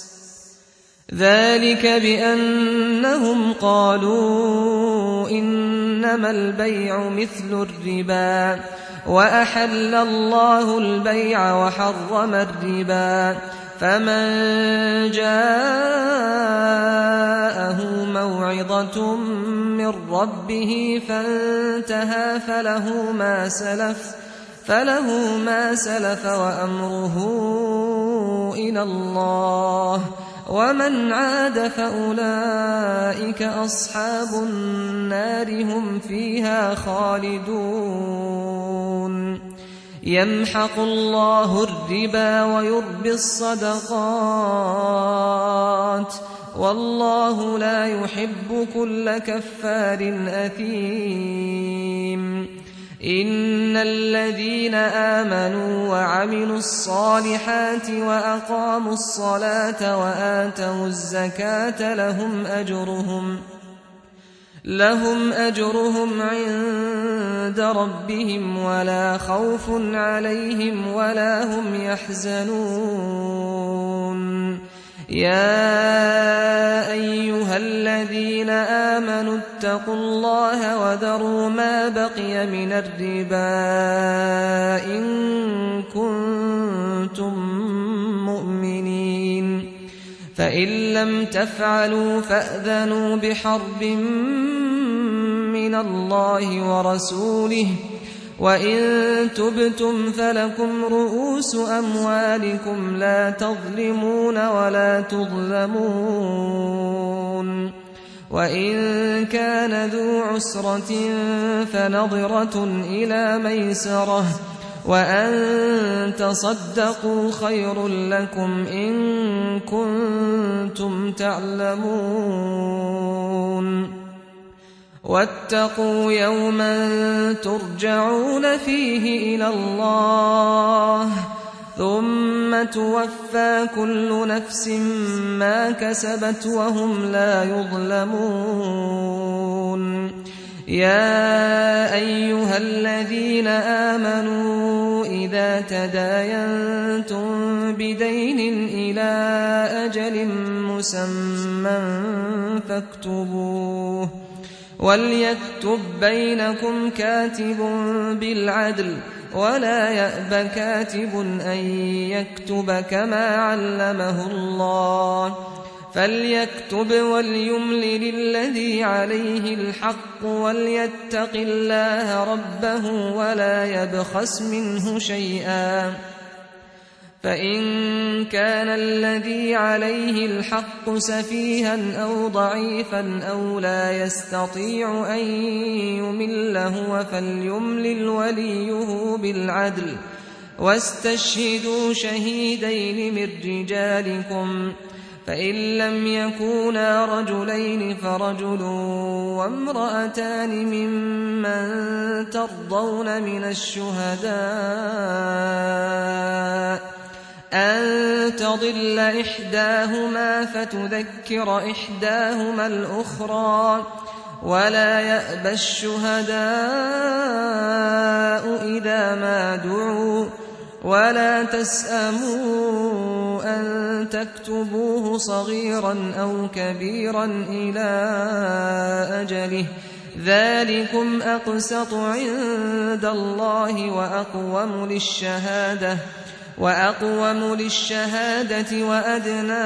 ذلك بأنهم قالوا إنما البيع مثل الربا وأحل الله البيع وحرم الربا فمن جاءه موعظة من ربه فانتهى فله ما سلف وأمره إلى الله ومن عاد فأولئك أصحاب النار هم فيها خالدون يمحق الله الربا ويربي الصدقات والله لا يحب كل كفار أثيم إن الذين آمنوا وعملوا الصالحات وأقاموا الصلاة وآتوا الزكاة لهم أجرهم عند ربهم ولا خوف عليهم ولا هم يحزنون يا أيها الذين آمنوا اتقوا الله وذروا ما بقي من الربا إن كنتم مؤمنين فإن لم تفعلوا فأذنوا بحرب من الله ورسوله وإن تبتم فلكم رؤوس أموالكم لا تظلمون ولا تظلمون وإن كان ذو عسرة فنظرة إلى ميسرة وأن تصدقوا خير لكم إن كنتم تعلمون واتقوا يوما ترجعون فيه إلى الله ثم توفى كل نفس ما كسبت وهم لا يظلمون يا أيها الذين آمنوا إذا تداينتم بدين إلى أجل مسمى فاكتبوه وليكتب بينكم كاتب بالعدل ولا يأب كاتب أن يكتب كما علمه الله فليكتب وليملل الذي عليه الحق وليتق الله ربه ولا يبخس منه شيئا فإن كان الذي عليه الحق سفيها أو ضعيفا أو لا يستطيع أن يمل هو فليملل وليه بالعدل واستشهدوا شهيدين من رجالكم فإن لم يكونا رجلين فرجل وامرأتان ممن ترضون من الشهداء أن تضل إحداهما فتذكر إحداهما الأخرى ولا يأبى الشهداء إذا ما دعوا ولا تسأموا أن تكتبوه صغيرا أو كبيرا إلى أجله ذلكم أقسط عند الله وأقوم للشهادة وأدنى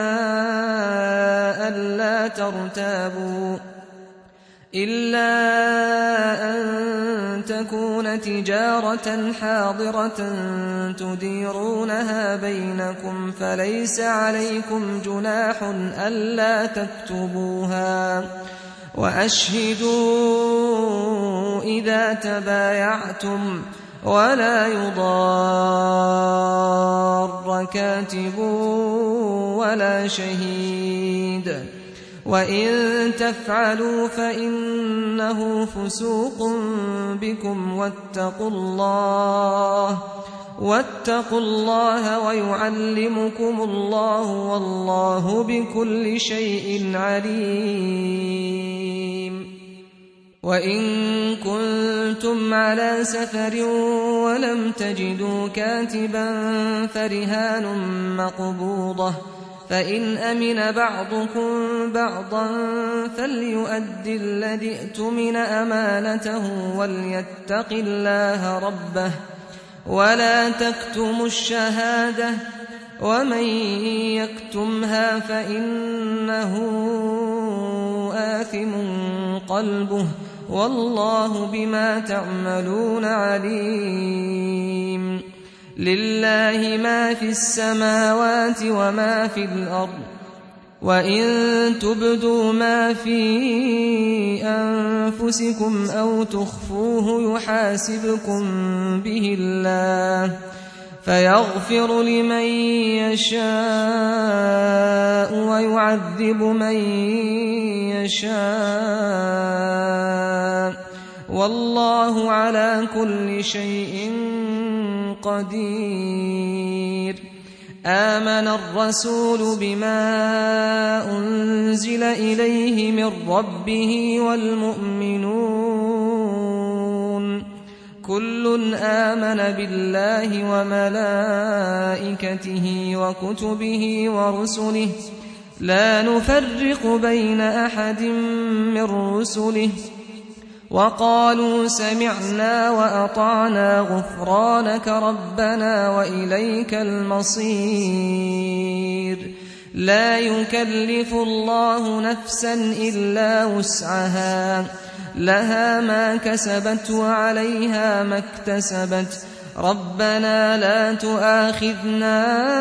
ألا ترتابوا إلا أن تكون تجارة حاضرة تديرونها بينكم فليس عليكم جناح ألا تكتبوها وأشهدوا إذا تبايعتم ولا يضار كاتب ولا شهيد وإن تفعلوا فإنه فسوق بكم واتقوا الله ويعلمكم الله والله بكل شيء عليم. وإن كنتم على سفر ولم تجدوا كاتبا فرهان مقبوضة فإن أمن بعضكم بعضا فليؤد الذي ائتمن أمانته وليتق الله ربه ولا تكتموا الشهادة ومن يكتمها فإنه آثم قلبه والله بما تعملون عليم. لله ما في السماوات وما في الأرض وإن تبدوا ما في أنفسكم أو تخفوه يحاسبكم به الله فيغفر لمن يشاء ويعذب من يشاء والله على كل شيء قدير. آمن الرسول بما أنزل إليه من ربه والمؤمنون كل آمن بالله وملائكته وكتبه ورسله لا نفرق بين أحد من رسله وقالوا سمعنا وأطعنا غفرانك ربنا وإليك المصير. لا يكلف الله نفسا إلا وسعها لها ما كسبت وعليها ما اكتسبت ربنا لا تؤاخذنا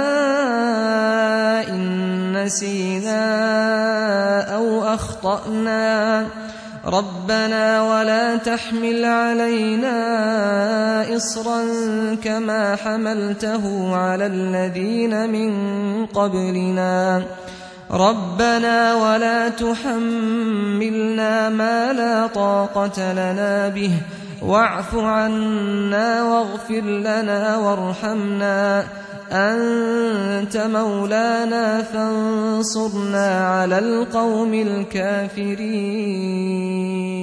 إن نسينا أو أخطأنا ربنا ولا تحمل علينا إصرا كما حملته على الذين من قبلنا ربنا ولا تحملنا ما لا طاقة لنا به واعف عنا واغفر لنا وارحمنا أنت مولانا فانصرنا على القوم الكافرين.